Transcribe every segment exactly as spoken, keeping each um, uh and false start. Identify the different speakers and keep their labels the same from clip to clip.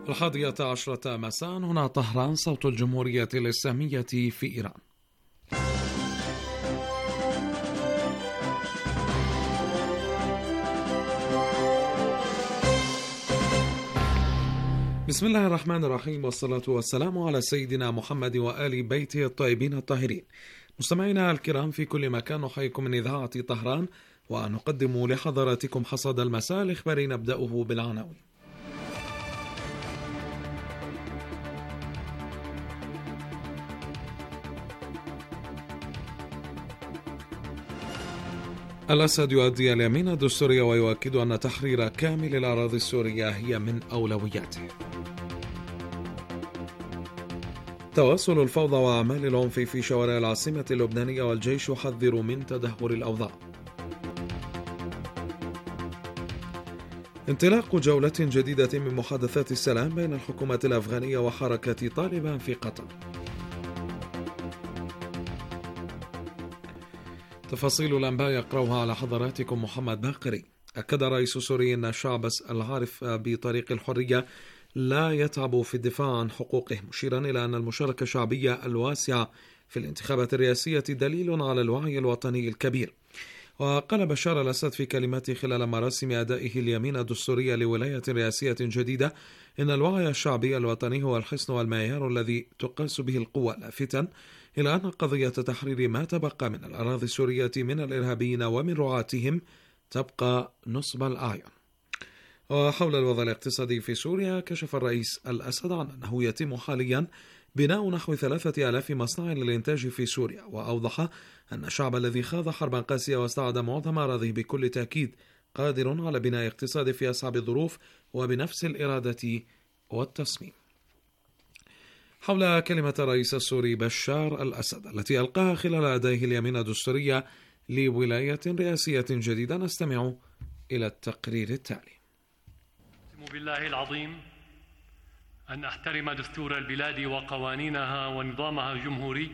Speaker 1: الحادية عشرة مساء، هنا طهران، صوت الجمهورية الإسلامية في إيران. بسم الله الرحمن الرحيم، والصلاة والسلام على سيدنا محمد وآل بيته الطيبين الطاهرين. مستمعينا الكرام في كل مكان، نحييكم من إذاعة طهران ونقدم لحضراتكم حصاد المساء الإخباري، نبدأه بالعناوين. الأسد يؤدي اليمين الدستورية ويؤكد أن تحرير كامل الأراضي السورية هي من أولوياته. تواصل الفوضى وأعمال العنف في شوارع العاصمة اللبنانية، والجيش يحذر من تدهور الأوضاع. انطلاق جولة جديدة من محادثات السلام بين الحكومة الأفغانية وحركة طالبان في قطر. تفاصيل الأنباء يقرأها على حضراتكم محمد باقري. أكد رئيس سوريا أن الشعب العارف بطريق الحرية لا يتعب في الدفاع عن حقوقه، مشيرا إلى أن المشاركة الشعبية الواسعة في الانتخابات الرئاسية دليل على الوعي الوطني الكبير. وقال بشار الأسد في كلمته خلال مراسم أدائه اليمين الدستورية لولاية رئاسية جديدة إن الوعي الشعبي الوطني هو الحصن والمعيار الذي تقاس به القوة، لافتا إلى أن قضية تحرير ما تبقى من الأراضي السورية من الإرهابيين ومن رعاتهم تبقى نصب الأعين. وحول الوضع الاقتصادي في سوريا، كشف الرئيس الأسد عن أنه يتم حاليا بناء نحو ثلاثة آلاف مصنع للإنتاج في سوريا، وأوضح أن الشعب الذي خاض حربا قاسية واستعاد معظم أراضيه بكل تأكيد قادر على بناء اقتصاد في أصعب الظروف وبنفس الإرادة والتصميم. حول كلمة الرئيس السوري بشار الأسد التي ألقاها خلال أدائه اليمين الدستورية لولاية رئاسية جديدة، نستمع إلى التقرير التالي.
Speaker 2: أقسم بالله العظيم أن أحترم دستور البلاد وقوانينها ونظامها الجمهوري،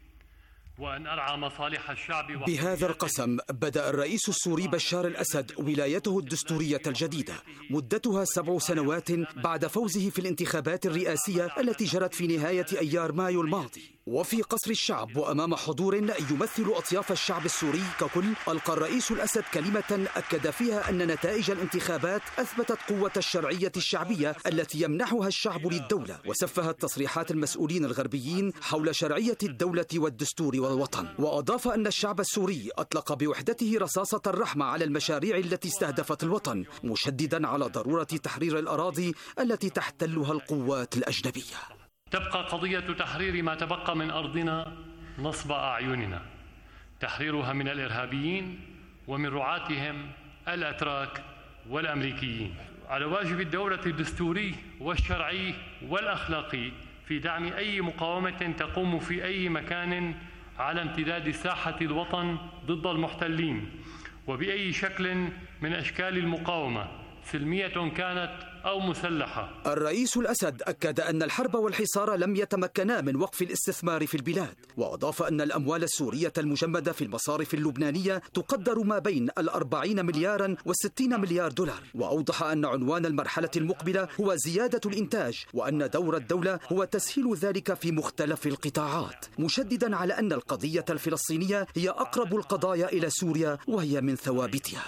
Speaker 2: وأن أرعى مصالح الشعب.
Speaker 3: بهذا القسم بدأ الرئيس السوري بشار الأسد ولايته الدستورية الجديدة، مدتها سبع سنوات بعد فوزه في الانتخابات الرئاسية التي جرت في نهاية أيار مايو الماضي. وفي قصر الشعب وأمام حضور يمثل أطياف الشعب السوري ككل، ألقى الرئيس الأسد كلمة أكد فيها أن نتائج الانتخابات أثبتت قوة الشرعية الشعبية التي يمنحها الشعب للدولة، وسفهت تصريحات المسؤولين الغربيين حول شرعية الدولة والدستور والوطن. وأضاف أن الشعب السوري أطلق بوحدته رصاصة الرحمة على المشاريع التي استهدفت الوطن، مشددا على ضرورة تحرير الأراضي التي تحتلها القوات الأجنبية.
Speaker 2: تبقى قضية تحرير ما تبقى من أرضنا نصب أعيننا، تحريرها من الإرهابيين ومن رعاتهم الأتراك والأمريكيين. على واجب الدولة الدستوري والشرعي والأخلاقي في دعم أي مقاومة تقوم في أي مكان على امتداد ساحة الوطن ضد المحتلين، وبأي شكل من أشكال المقاومة، سلمية كانت أو مسلحة.
Speaker 3: الرئيس الأسد أكد أن الحرب والحصار لم يتمكنا من وقف الاستثمار في البلاد، وأضاف أن الأموال السورية المجمدة في المصارف اللبنانية تقدر ما بين الأربعين مليارا والستين مليار دولار. وأوضح أن عنوان المرحلة المقبلة هو زيادة الإنتاج، وأن دور الدولة هو تسهيل ذلك في مختلف القطاعات، مشددا على أن القضية الفلسطينية هي أقرب القضايا إلى سوريا وهي من ثوابتها.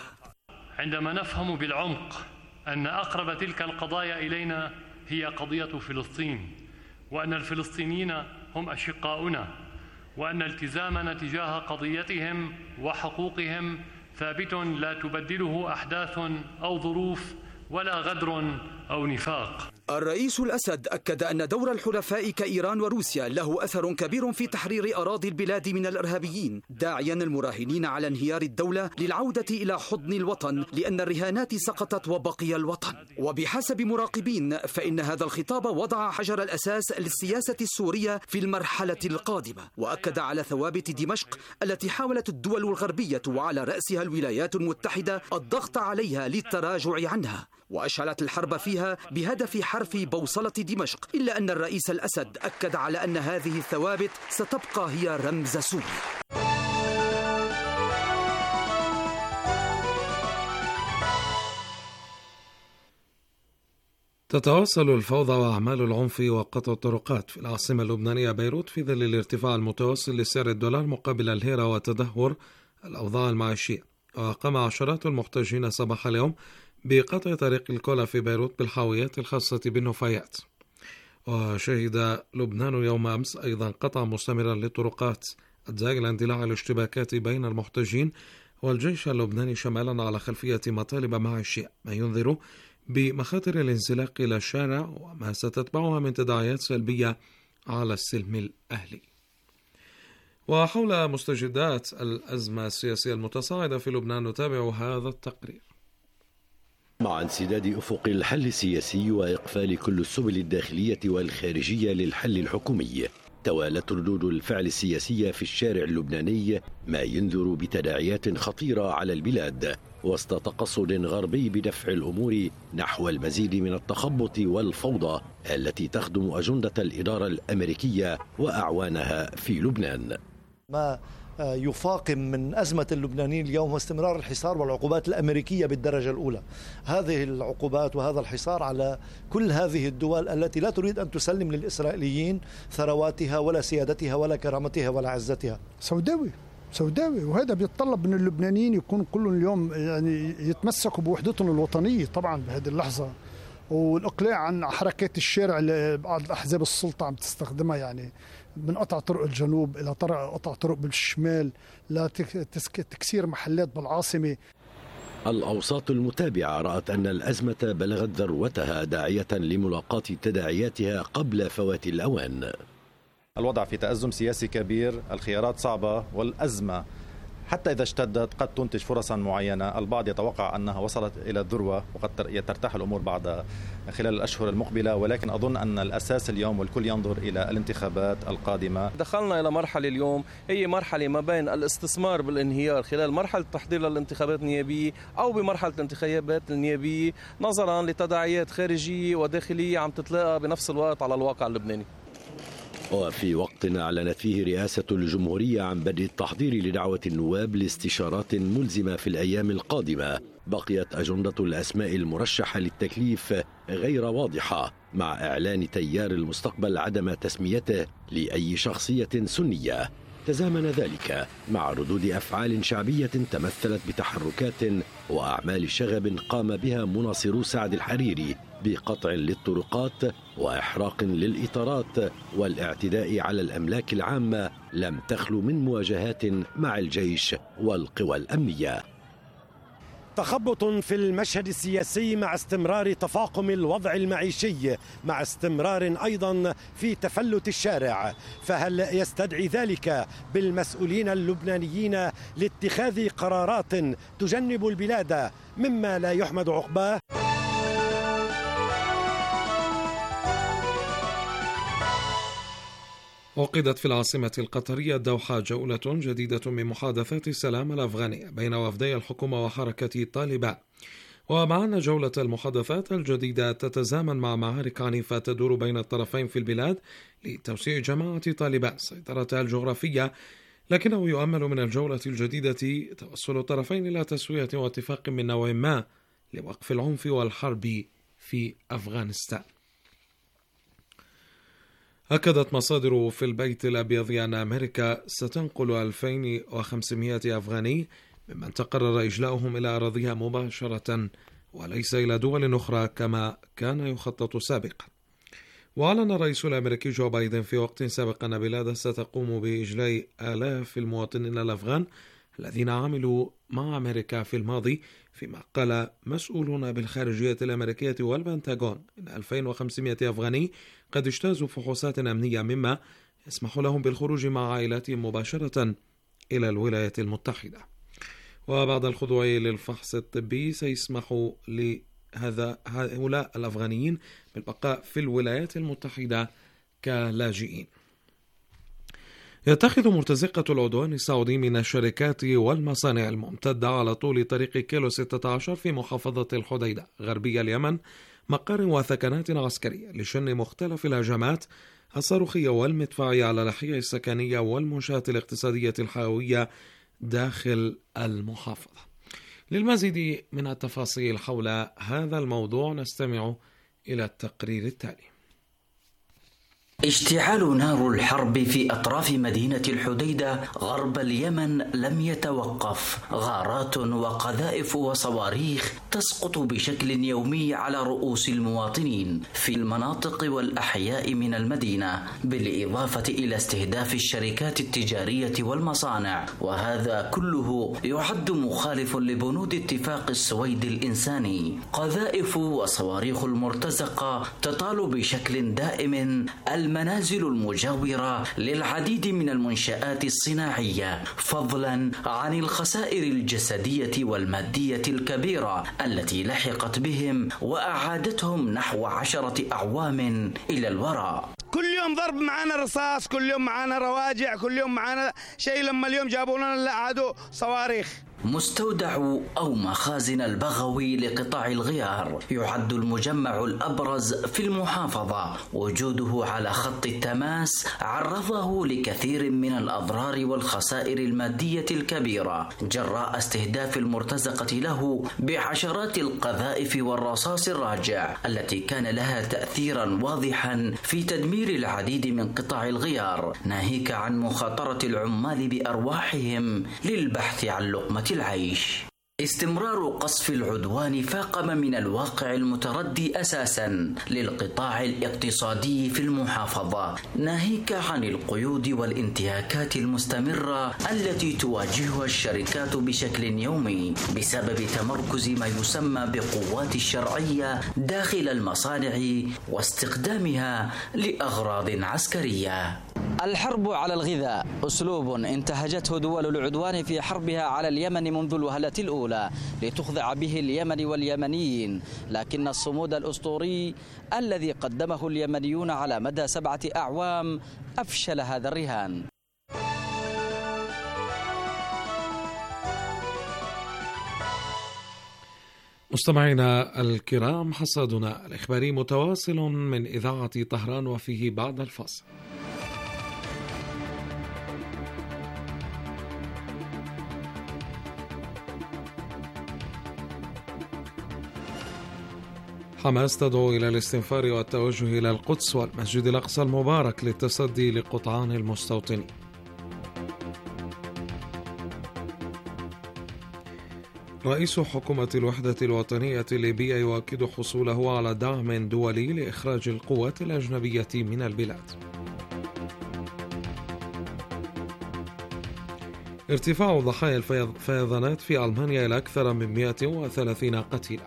Speaker 2: عندما نفهم بالعمق أن أقرب تلك القضايا إلينا هي قضية فلسطين، وأن الفلسطينيين هم أشقاؤنا، وأن التزامنا تجاه قضيتهم وحقوقهم ثابت لا تبدله أحداث أو ظروف ولا غدر أو نفاق.
Speaker 3: الرئيس الأسد أكد أن دور الحلفاء كإيران وروسيا له أثر كبير في تحرير أراضي البلاد من الإرهابيين، داعيا المراهنين على انهيار الدولة للعودة إلى حضن الوطن، لأن الرهانات سقطت وبقي الوطن. وبحسب مراقبين فإن هذا الخطاب وضع حجر الأساس للسياسة السورية في المرحلة القادمة، وأكد على ثوابت دمشق التي حاولت الدول الغربية وعلى رأسها الولايات المتحدة الضغط عليها للتراجع عنها، وأشعلت الحرب فيها بهدف حرف بوصلة دمشق، إلا أن الرئيس الأسد أكد على أن هذه الثوابت ستبقى هي رمز سوريا.
Speaker 1: تتواصل الفوضى وأعمال العنف وقطع الطرقات في العاصمة اللبنانية بيروت في ظل الارتفاع المتواصل لسعر الدولار مقابل الليرة وتدهور الأوضاع المعيشية. وقام عشرات المحتجين صباح اليوم بقطع طريق الكولا في بيروت بالحاويات الخاصة بالنفايات. وشهد لبنان يوم أمس أيضا قطع مستمرا للطرقات أدى إلى اندلاع الاشتباكات بين المحتجين والجيش اللبناني شمالا على خلفية مطالب معيشية، ما ينذر بمخاطر الانزلاق إلى الشارع وما ستتبعها من تداعيات سلبية على السلم الأهلي. وحول مستجدات الأزمة السياسية المتصاعدة في لبنان نتابع هذا التقرير.
Speaker 4: مع انسداد أفق الحل السياسي وإقفال كل السبل الداخلية والخارجية للحل الحكومي، توالت ردود الفعل السياسية في الشارع اللبناني، ما ينذر بتداعيات خطيرة على البلاد وسط تقصد غربي بدفع الأمور نحو المزيد من التخبط والفوضى التي تخدم أجندة الإدارة الأمريكية وأعوانها في لبنان.
Speaker 5: ما يفاقم من أزمة اللبنانيين اليوم واستمرار الحصار والعقوبات الأمريكية بالدرجة الأولى. هذه العقوبات وهذا الحصار على كل هذه الدول التي لا تريد أن تسلم للإسرائيليين ثرواتها ولا سيادتها ولا كرامتها ولا عزتها.
Speaker 6: سوداوي سوداوي وهذا بيتطلب من اللبنانيين يكون كلهم اليوم يعني يتمسكوا بوحدتهم الوطنية طبعا بهذه اللحظة، والإقلاع عن حركات الشارع اللي بعض الأحزاب السلطة عم تستخدمها، يعني من قطع طرق الجنوب إلى قطع طرق بالشمال لتكسير محلات بالعاصمة.
Speaker 4: الأوساط المتابعة رأت أن الأزمة بلغت ذروتها داعية لملاقاة تداعياتها قبل فوات الأوان.
Speaker 7: الوضع في تأزم سياسي كبير، الخيارات صعبة، والأزمة حتى إذا اشتدت قد تنتج فرصا معينة. البعض يتوقع أنها وصلت إلى الذروة وقد ترتاح الأمور بعد خلال الأشهر المقبلة، ولكن أظن أن الأساس اليوم والكل ينظر إلى الانتخابات القادمة.
Speaker 8: دخلنا إلى مرحلة اليوم هي مرحلة ما بين الاستثمار بالانهيار خلال مرحلة التحضير للانتخابات النيابية أو بمرحلة الانتخابات النيابية، نظرا لتداعيات خارجية وداخلية عم تتلاقى بنفس الوقت على الواقع اللبناني.
Speaker 4: وفي وقت أعلنت فيه رئاسة الجمهورية عن بدء التحضير لدعوة النواب لاستشارات ملزمة في الأيام القادمة، بقيت أجندة الأسماء المرشحة للتكليف غير واضحة، مع إعلان تيار المستقبل عدم تسميته لأي شخصية سنية. تزامن ذلك مع ردود أفعال شعبية تمثلت بتحركات وأعمال شغب قام بها مناصرو سعد الحريري بقطع للطرقات وإحراق للإطارات والاعتداء على الأملاك العامة، لم تخلو من مواجهات مع الجيش والقوى الأمنية.
Speaker 9: تخبط في المشهد السياسي مع استمرار تفاقم الوضع المعيشي، مع استمرار أيضا في تفلت الشارع. فهل يستدعي ذلك بالمسؤولين اللبنانيين لاتخاذ قرارات تجنب البلاد مما لا يحمد عقباه؟
Speaker 1: عقدت في العاصمة القطرية الدوحة جولة جديدة من محادثات السلام الأفغانية بين وفدي الحكومة وحركة طالبان. ومع أن جولة المحادثات الجديدة تتزامن مع معارك عنيفة تدور بين الطرفين في البلاد لتوسيع جماعة طالبان سيطرتها الجغرافية، لكنه يؤمل من الجولة الجديدة توصل الطرفين إلى تسوية واتفاق من نوع ما لوقف العنف والحرب في أفغانستان. أكدت مصادر في البيت الأبيض أن أمريكا ستنقل ألفين وخمسمائة أفغاني ممن تقرر إجلاؤهم إلى أراضيها مباشرة وليس إلى دول أخرى كما كان يخطط سابقا. وأعلن الرئيس الأمريكي جو بايدن في وقت سابق أن بلاده ستقوم بإجلاء آلاف المواطنين الأفغان الذين عملوا مع أمريكا في الماضي، فيما قال مسؤولون بالخارجية الأمريكية والبنتاغون إن ألفين وخمسمائة أفغاني قد اجتازوا فحوصات أمنية مما يسمح لهم بالخروج مع عائلاتهم مباشرة إلى الولايات المتحدة. وبعد الخضوع للفحص الطبي سيسمح لهذا هؤلاء الأفغانيين بالبقاء في الولايات المتحدة كلاجئين. يتخذ مرتزقة العدوان السعودي من الشركات والمصانع الممتدة على طول طريق كيلو ستة عشر في محافظة الحديدة غربي اليمن مقار وثكنات عسكرية لشن مختلف الهجمات الصاروخية والمدفعية على الأحياء السكنية والمنشآت الاقتصادية الحيوية داخل المحافظة. للمزيد من التفاصيل حول هذا الموضوع نستمع إلى التقرير التالي.
Speaker 10: اشتعال نار الحرب في أطراف مدينة الحديدة غرب اليمن لم يتوقف. غارات وقذائف وصواريخ تسقط بشكل يومي على رؤوس المواطنين في المناطق والأحياء من المدينة، بالإضافة إلى استهداف الشركات التجارية والمصانع، وهذا كله يعد مخالف لبنود اتفاق السويد الإنساني. قذائف وصواريخ المرتزقة تطال بشكل دائم المنازل المجاورة للعديد من المنشآت الصناعية، فضلا عن الخسائر الجسدية والمادية الكبيرة التي لحقت بهم وأعادتهم نحو عشرة أعوام إلى الوراء.
Speaker 11: كل يوم ضرب معنا رصاص، كل يوم معنا رواجع، كل يوم معنا شيء. لما اليوم جابوا لنا عادوا صواريخ.
Speaker 10: مستودع أو مخازن البغوي لقطاع الغيار يعد المجمع الأبرز في المحافظة. وجوده على خط التماس عرضه لكثير من الأضرار والخسائر المادية الكبيرة جراء استهداف المرتزقة له بعشرات القذائف والرصاص الراجع التي كان لها تأثيرا واضحا في تدمير العديد من قطاع الغيار، ناهيك عن مخاطرة العمال بأرواحهم للبحث عن لقمة العيش. استمرار قصف العدوان فاقم من الواقع المتردي أساسا للقطاع الاقتصادي في المحافظة، ناهيك عن القيود والانتهاكات المستمرة التي تواجهها الشركات بشكل يومي بسبب تمركز ما يسمى بقوات الشرعية داخل المصانع واستخدامها لأغراض عسكرية.
Speaker 12: الحرب على الغذاء أسلوب انتهجته دول العدوان في حربها على اليمن منذ الوهلة الأولى لتخضع به اليمن واليمنيين، لكن الصمود الأسطوري الذي قدمه اليمنيون على مدى سبعة أعوام أفشل هذا الرهان.
Speaker 1: مستمعينا الكرام، حصادنا الإخباري متواصل من إذاعة طهران وفيه بعد الفاصل. حماس تدعو إلى الاستنفار والتوجه إلى القدس والمسجد الأقصى المبارك للتصدي لقطعان المستوطنين. رئيس حكومة الوحدة الوطنية الليبية يؤكد حصوله على دعم دولي لإخراج القوات الأجنبية من البلاد. ارتفاع ضحايا الفيضانات في ألمانيا إلى أكثر من مئة وثلاثين قتيلا.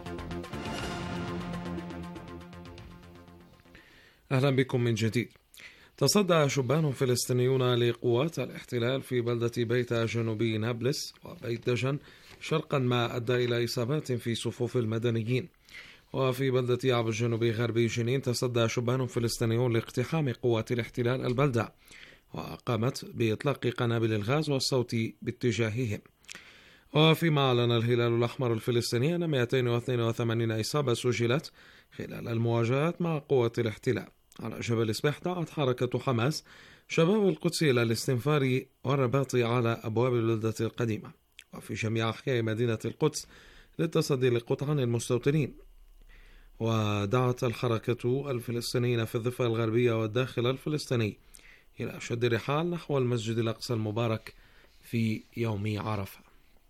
Speaker 1: أهلا بكم من جديد. تصدى شبان فلسطينيون لقوات الاحتلال في بلدة بيتا جنوبي نابلس وبيت دجن شرقا، ما أدى إلى إصابات في صفوف المدنيين. وفي بلدة يعب الجنوبي غربي جنين تصدى شبان فلسطينيون لاقتحام قوات الاحتلال البلدة، وقامت بإطلاق قنابل الغاز والصوت باتجاههم. وفيما أعلن الهلال الأحمر الفلسطيني أن مئتين واثنين وثمانين إصابة سجلت خلال المواجهات مع قوات الاحتلال. على جبل سبح دعت حركة حماس شباب القدس إلى الاستنفار والرباط على أبواب البلدة القديمة وفي جميع أحياء مدينة القدس للتصدي لقطعان المستوطنين. ودعت الحركة الفلسطينيين في الضفة الغربية والداخل الفلسطيني إلى شد الرحال نحو المسجد الأقصى المبارك في يوم عرفة.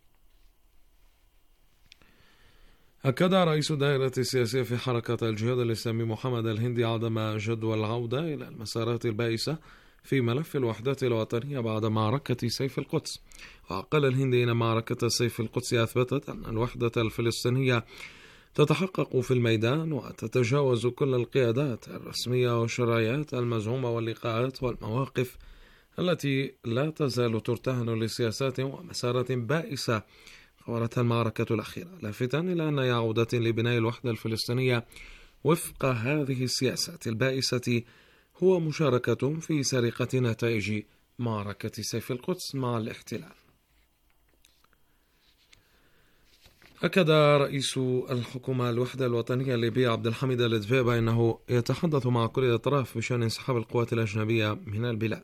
Speaker 1: أكد رئيس الدائرة السياسية في حركة الجهاد الإسلامي محمد الهندي عدم جدوى العودة إلى المسارات البائسة في ملف الوحدة الوطنية بعد معركة سيف القدس. وقال الهندي إن معركة سيف القدس أثبتت أن الوحدة الفلسطينية تتحقق في الميدان وتتجاوز كل القيادات الرسمية والشرعيات المزعومة واللقاءات والمواقف التي لا تزال ترتهن لسياسات ومسارات بائسة خورتها المعركة الأخيرة، لافتا إلى أن عودة لبناء الوحدة الفلسطينية وفق هذه السياسات البائسة هو مشاركة في سرقة نتائج معركة سيف القدس مع الاحتلال. أكد رئيس الحكومة الوحدة الوطنية الليبية عبد الحميد الدبيبة أنه يتحدث مع كل الأطراف بشأن انسحاب القوات الأجنبية من البلاد.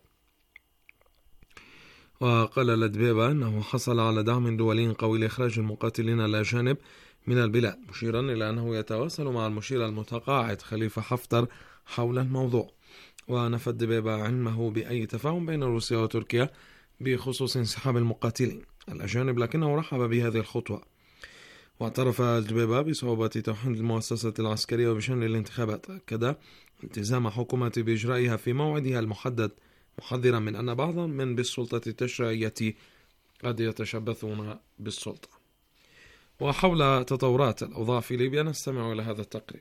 Speaker 1: وقال الدبيبة أنه حصل على دعم دولي قوي لإخراج المقاتلين الأجانب من البلاد، مشيرا إلى أنه يتواصل مع المشير المتقاعد خليفة حفتر حول الموضوع. ونفى دبيبة علمه بأي تفاهم بين روسيا وتركيا بخصوص انسحاب المقاتلين الأجانب، لكنه رحب بهذه الخطوة. واعترف دبيبة بصعوبة توحيد المؤسسة العسكرية وبشأن الانتخابات، أكد التزام حكومته بإجرائها في موعدها المحدد، محذرا من أن بعضا من بالسلطة التشريعية قد يتشبثون بالسلطة. وحول تطورات الأوضاع في ليبيا نستمع إلى هذا التقرير.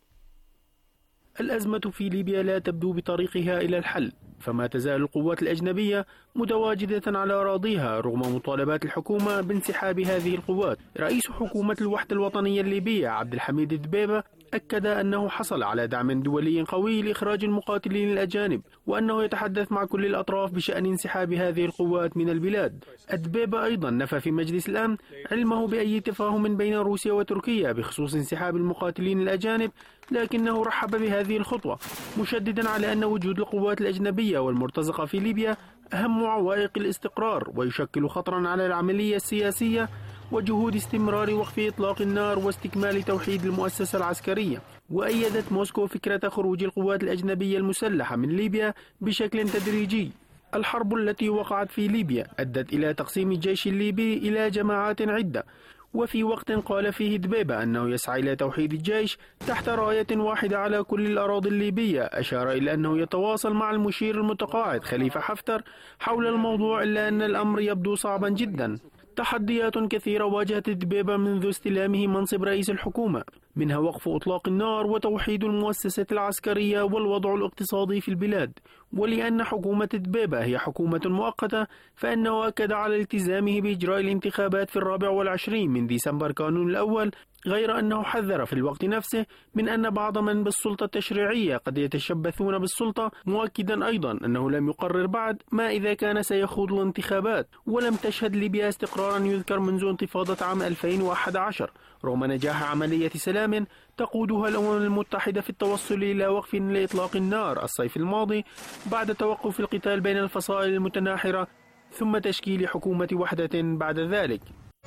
Speaker 13: الأزمة في ليبيا لا تبدو بطريقها إلى الحل، فما تزال القوات الأجنبية متواجدة على أراضيها رغم مطالبات الحكومة بانسحاب هذه القوات. رئيس حكومة الوحدة الوطنية الليبية عبد الحميد دبيبة أكد أنه حصل على دعم دولي قوي لإخراج المقاتلين الأجانب، وأنه يتحدث مع كل الأطراف بشأن انسحاب هذه القوات من البلاد. دبيبة أيضا نفى في مجلس الأمن علمه بأي تفاهم بين روسيا وتركيا بخصوص انسحاب المقاتلين الأجانب، لكنه رحب بهذه الخطوة، مشددا على أن وجود القوات الأجنبية والمرتزقة في ليبيا أهم عوائق الاستقرار ويشكل خطرا على العملية السياسية وجهود استمرار وقف إطلاق النار واستكمال توحيد المؤسسة العسكرية. وأيدت موسكو فكرة خروج القوات الأجنبية المسلحة من ليبيا بشكل تدريجي. الحرب التي وقعت في ليبيا أدت إلى تقسيم الجيش الليبي إلى جماعات عدة، وفي وقت قال فيه دبيبة أنه يسعى إلى توحيد الجيش تحت راية واحدة على كل الأراضي الليبية، أشار إلى أنه يتواصل مع المشير المتقاعد خليفة حفتر حول الموضوع، إلا أن الأمر يبدو صعبا جدا. تحديات كثيرة واجهت دبيبة منذ استلامه منصب رئيس الحكومة، منها وقف إطلاق النار وتوحيد المؤسسة العسكرية والوضع الاقتصادي في البلاد. ولأن حكومة دبيبة هي حكومة مؤقتة، فإنه أكد على التزامه بإجراء الانتخابات في الرابع والعشرين من ديسمبر كانون الأول، غير أنه حذر في الوقت نفسه من أن بعض من بالسلطة التشريعية قد يتشبثون بالسلطة، مؤكدا أيضا أنه لم يقرر بعد ما إذا كان سيخوض الانتخابات. ولم تشهد ليبيا استقرارا يذكر منذ انتفاضة عام ألفين وأحد عشر رغم نجاح عملية سلام تقودها الأمم المتحدة في التوصل إلى وقف لإطلاق النار الصيف الماضي بعد توقف القتال بين الفصائل المتناحرة، ثم تشكيل حكومة وحدة بعد ذلك.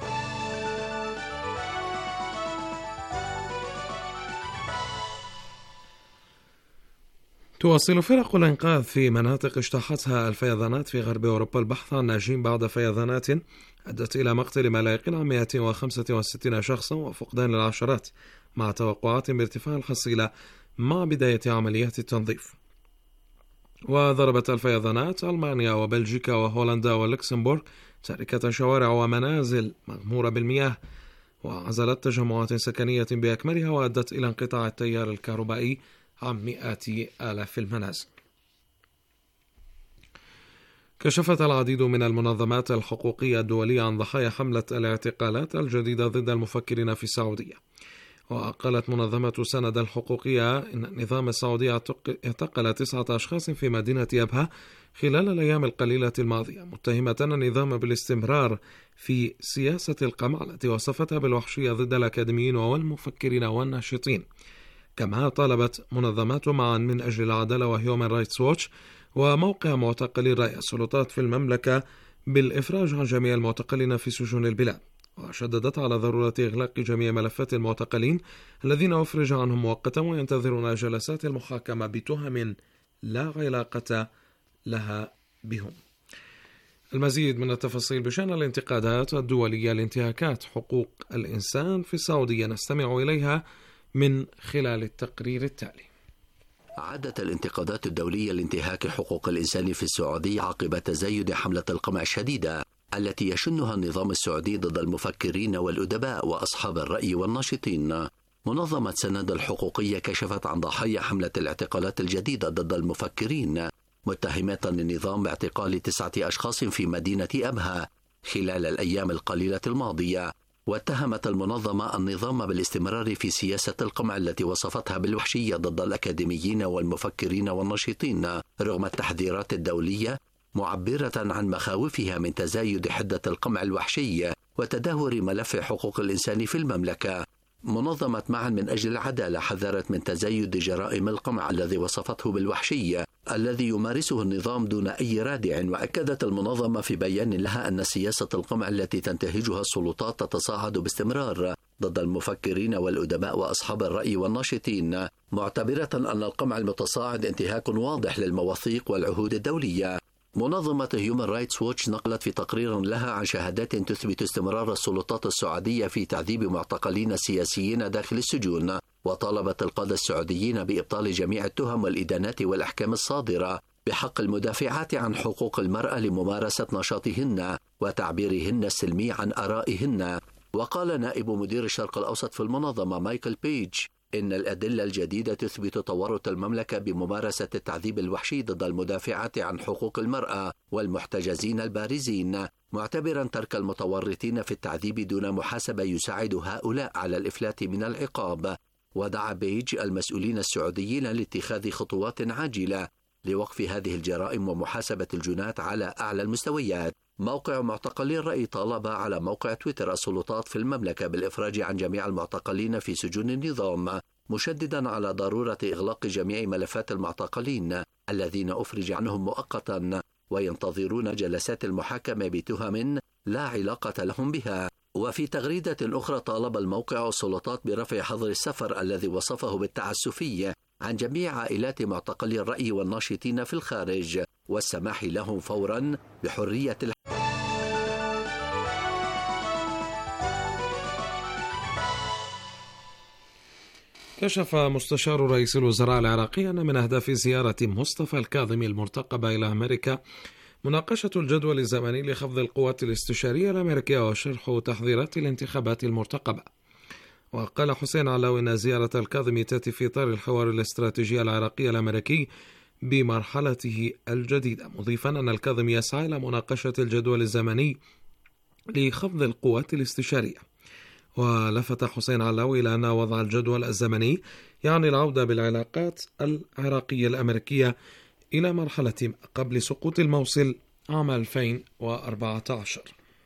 Speaker 1: تواصل فرق الإنقاذ في مناطق اجتاحتها الفيضانات في غرب أوروبا البحث عن ناجين بعد فيضانات أدت إلى مقتل ما لا يقل عن مئة وخمسة وستين شخصا وفقدان العشرات، مع توقعات بارتفاع الحصيلة مع بداية عمليات التنظيف. وضربت الفيضانات ألمانيا وبلجيكا وهولندا واللكسمبورغ، تاركة شوارع ومنازل مغمورة بالمياه، وعزلت تجمعات سكنية بأكملها، وأدت إلى انقطاع التيار الكهربائي عن مئات آلاف المنازل. كشفت العديد من المنظمات الحقوقية الدولية عن ضحايا حملة الاعتقالات الجديدة ضد المفكرين في السعودية. وقالت منظمة سند الحقوقية إن النظام السعودي اعتقل تسعة أشخاص في مدينة أبها خلال الأيام القليلة الماضية، متهمة النظام بالاستمرار في سياسة القمع التي وصفتها بالوحشية ضد الأكاديميين والمفكرين والناشطين. كما طالبت منظمات معا من أجل العدالة وهيومن رايتس ووتش وموقع معتقلي الرأي السلطات في المملكة بالإفراج عن جميع المعتقلين في سجون البلاد، وشددت على ضرورة إغلاق جميع ملفات المعتقلين الذين أفرج عنهم مؤقتا وينتظرون جلسات المحاكمة بتهم لا علاقة لها بهم. المزيد من التفاصيل بشأن الانتقادات الدولية لانتهاكات حقوق الإنسان في السعودية نستمع إليها من خلال التقرير التالي.
Speaker 14: عادت الانتقادات الدولية لانتهاك حقوق الإنسان في السعودية عقب تزايد حملة القمع الشديدة التي يشنها النظام السعودي ضد المفكرين والأدباء وأصحاب الرأي والناشطين. منظمة سند الحقوقية كشفت عن ضحايا حملة الاعتقالات الجديدة ضد المفكرين، متهمة النظام باعتقال تسعة أشخاص في مدينة أبها خلال الأيام القليلة الماضية. واتهمت المنظمة النظام بالاستمرار في سياسة القمع التي وصفتها بالوحشية ضد الأكاديميين والمفكرين والناشطين رغم التحذيرات الدولية، معبرة عن مخاوفها من تزايد حدة القمع الوحشي وتدهور ملف حقوق الإنسان في المملكة. منظمة معا من أجل العدالة حذرت من تزايد جرائم القمع الذي وصفته بالوحشية الذي يمارسه النظام دون أي رادع. وأكدت المنظمة في بيان لها أن سياسة القمع التي تنتهجها السلطات تتصاعد باستمرار ضد المفكرين والأدباء وأصحاب الرأي والناشطين، معتبرة أن القمع المتصاعد انتهاك واضح للمواثيق والعهود الدولية. منظمة هيومن رايتس ووتش نقلت في تقرير لها عن شهادات تثبت استمرار السلطات السعودية في تعذيب معتقلين سياسيين داخل السجون، وطالبت القادة السعوديين بإبطال جميع التهم والإدانات والأحكام الصادرة بحق المدافعات عن حقوق المرأة لممارسة نشاطهن وتعبيرهن السلمي عن آرائهن. وقال نائب مدير الشرق الأوسط في المنظمة مايكل بيج إن الأدلة الجديدة تثبت تورط المملكة بممارسة التعذيب الوحشي ضد المدافعات عن حقوق المرأة والمحتجزين البارزين، معتبرا ترك المتورطين في التعذيب دون محاسبة يساعد هؤلاء على الإفلات من العقاب. ودعا بيج المسؤولين السعوديين لاتخاذ خطوات عاجلة لوقف هذه الجرائم ومحاسبة الجنات على أعلى المستويات. موقع معتقلي الرأي طالب على موقع تويتر السلطات في المملكة بالإفراج عن جميع المعتقلين في سجون النظام، مشددا على ضرورة إغلاق جميع ملفات المعتقلين الذين أفرج عنهم مؤقتا وينتظرون جلسات المحاكمة بتهم لا علاقة لهم بها. وفي تغريدة أخرى طالب الموقع السلطات برفع حظر السفر الذي وصفه بالتعسفي عن جميع عائلات معتقلي الرأي والناشطين في الخارج، والسماح لهم فورا بحرية الحياة.
Speaker 1: كشف مستشار رئيس الوزراء العراقي أن من أهداف زيارة مصطفى الكاظمي المرتقبة إلى أمريكا مناقشة الجدول الزمني لخفض القوات الاستشارية الأمريكية وشرح تحضيرات الانتخابات المرتقبة. وقال حسين علاوي أن زيارة الكاظمي تأتي في إطار الحوار الاستراتيجي العراقي الأمريكي بمرحلته الجديدة، مضيفا أن الكاظمي يسعى إلى مناقشة الجدول الزمني لخفض القوات الاستشارية. ولفت حسين علاوي إلى أن وضع الجدول الزمني يعني العودة بالعلاقات العراقية الأمريكية إلى مرحلة قبل سقوط الموصل عام ألفين وأربعة عشر.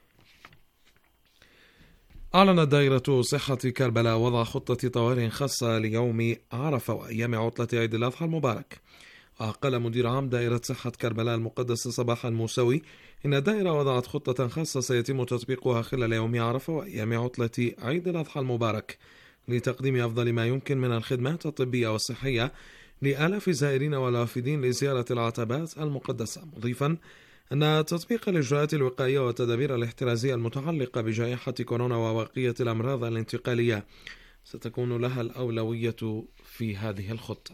Speaker 1: أعلنت دائرة صحة كربلاء وضع خطة طوارئ خاصة ليوم عرفة وأيام عطلة عيد الأضحى المبارك. وقال مدير عام دائرة صحة كربلاء المقدس صباح الموسوي إن الدائرة وضعت خطة خاصة سيتم تطبيقها خلال يوم عرفة وأيام عطلة عيد الأضحى المبارك لتقديم أفضل ما يمكن من الخدمات الطبية والصحية لآلاف الزائرين والوافدين لزيارة العتبات المقدسة، مضيفا أن تطبيق الإجراءات الوقائية والتدابير الاحترازية المتعلقة بجائحة كورونا وبقية الأمراض الانتقالية ستكون لها الأولوية في هذه الخطة.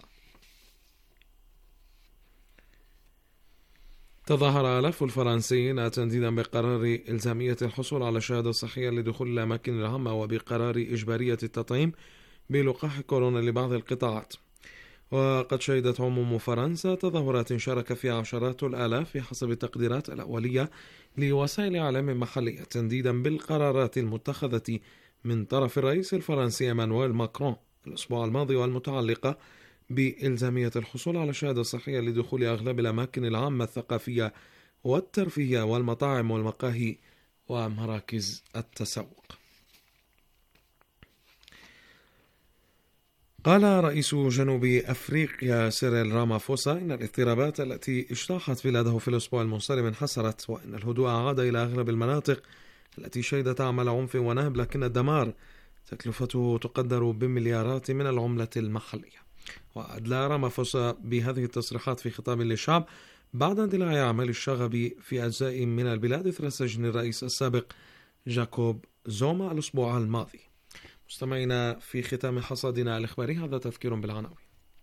Speaker 1: تظاهر آلاف الفرنسيين تنديدا بقرار إلزامية الحصول على شهادة صحية لدخول الأماكن العامة وبقرار إجبارية التطعيم بلقاح كورونا لبعض القطاعات. وقد شهدت عموم فرنسا تظاهرات شارك فيها عشرات الآلاف بحسب التقديرات الأولية لوسائل إعلام محلية تنديدا بالقرارات المتخذة من طرف الرئيس الفرنسي إيمانويل ماكرون الأسبوع الماضي والمتعلقة بإلزامية الحصول على شهادة صحية لدخول أغلب الأماكن العامة الثقافية والترفيهية والمطاعم والمقاهي ومراكز التسوق. قال رئيس جنوب أفريقيا سيريل رامافوسا إن الاضطرابات التي اجتاحت بلاده في الأسبوع المنصرم انحسرت، وإن الهدوء عاد إلى أغلب المناطق التي شهدت أعمال عنف ونهب، لكن الدمار تكلفته تقدر بمليارات من العملة المحلية. وأدلى رامافوسا بهذه التصريحات في خطاب للشعب بعد اندلاع أعمال الشغب في أجزاء من البلاد إثر سجن الرئيس السابق جاكوب زوما الأسبوع الماضي. مستمعينا، في ختام حصادنا الإخباري هذا تذكير بالعناوين.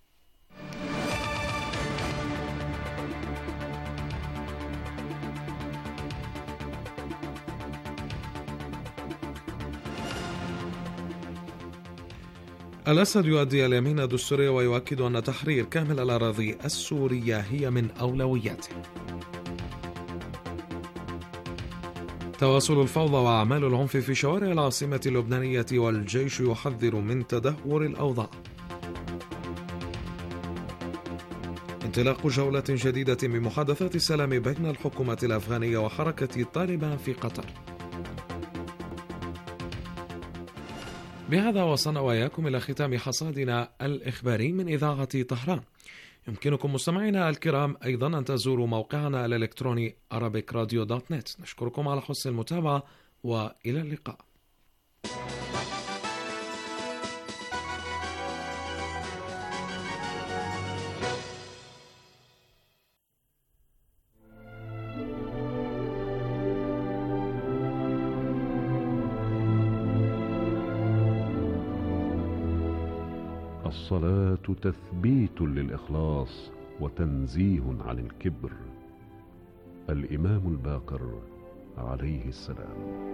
Speaker 1: الأسد يؤدي اليمين الدستورية ويؤكد أن تحرير كامل الأراضي السورية هي من أولوياته. تواصل الفوضى وأعمال العنف في شوارع العاصمة اللبنانية والجيش يحذر من تدهور الأوضاع. انطلاق جولة جديدة بمحادثات السلام بين الحكومة الأفغانية وحركة طالبان في قطر. بهذا وصلنا وإياكم إلى ختام حصادنا الإخباري من إذاعة طهران. يمكنكم مستمعينا الكرام أيضا أن تزوروا موقعنا الإلكتروني arabic radio dot net. نشكركم على حسن المتابعة وإلى اللقاء.
Speaker 15: الصلاة تثبيت للإخلاص وتنزيه عن الكبر. الإمام الباقر عليه السلام.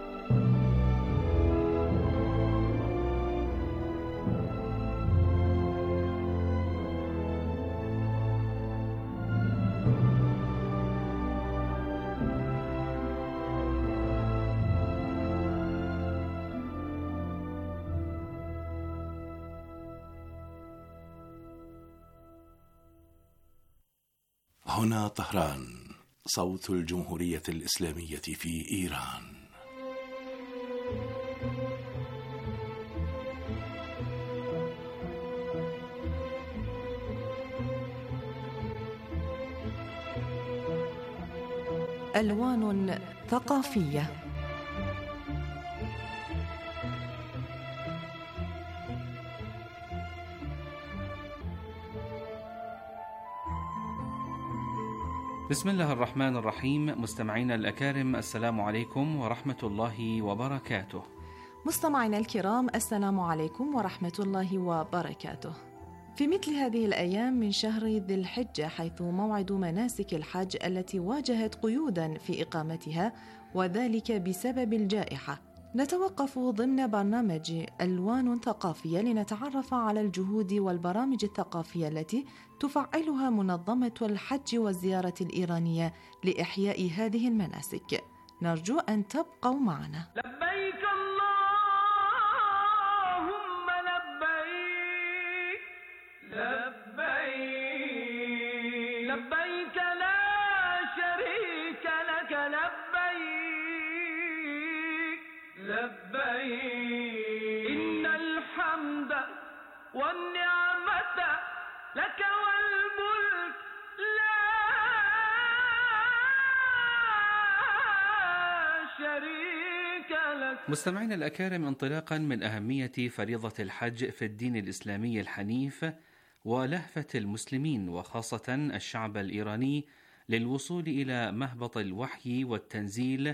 Speaker 16: هنا طهران، صوت الجمهورية الإسلامية في إيران.
Speaker 17: ألوان ثقافية.
Speaker 18: بسم الله الرحمن الرحيم. مستمعينا الأكارم، السلام عليكم ورحمة الله وبركاته.
Speaker 17: مستمعينا الكرام، السلام عليكم ورحمة الله وبركاته. في مثل هذه الأيام من شهر ذي الحجة، حيث موعد مناسك الحج التي واجهت قيودا في إقامتها وذلك بسبب الجائحة، نتوقف ضمن برنامج ألوان ثقافية لنتعرف على الجهود والبرامج الثقافية التي تفعلها منظمة الحج والزيارة الإيرانية لإحياء هذه المناسك. نرجو أن تبقوا معنا.
Speaker 19: لبيك اللهم لبيك لبيك لبيك لا شريك لك لبيك لبيك إن الحمد والنعمة لك والملك لا شريك لك.
Speaker 18: مستمعينا الأكارم، انطلاقا من أهمية فريضة الحج في الدين الإسلامي الحنيف ولهفة المسلمين وخاصة الشعب الإيراني للوصول إلى مهبط الوحي والتنزيل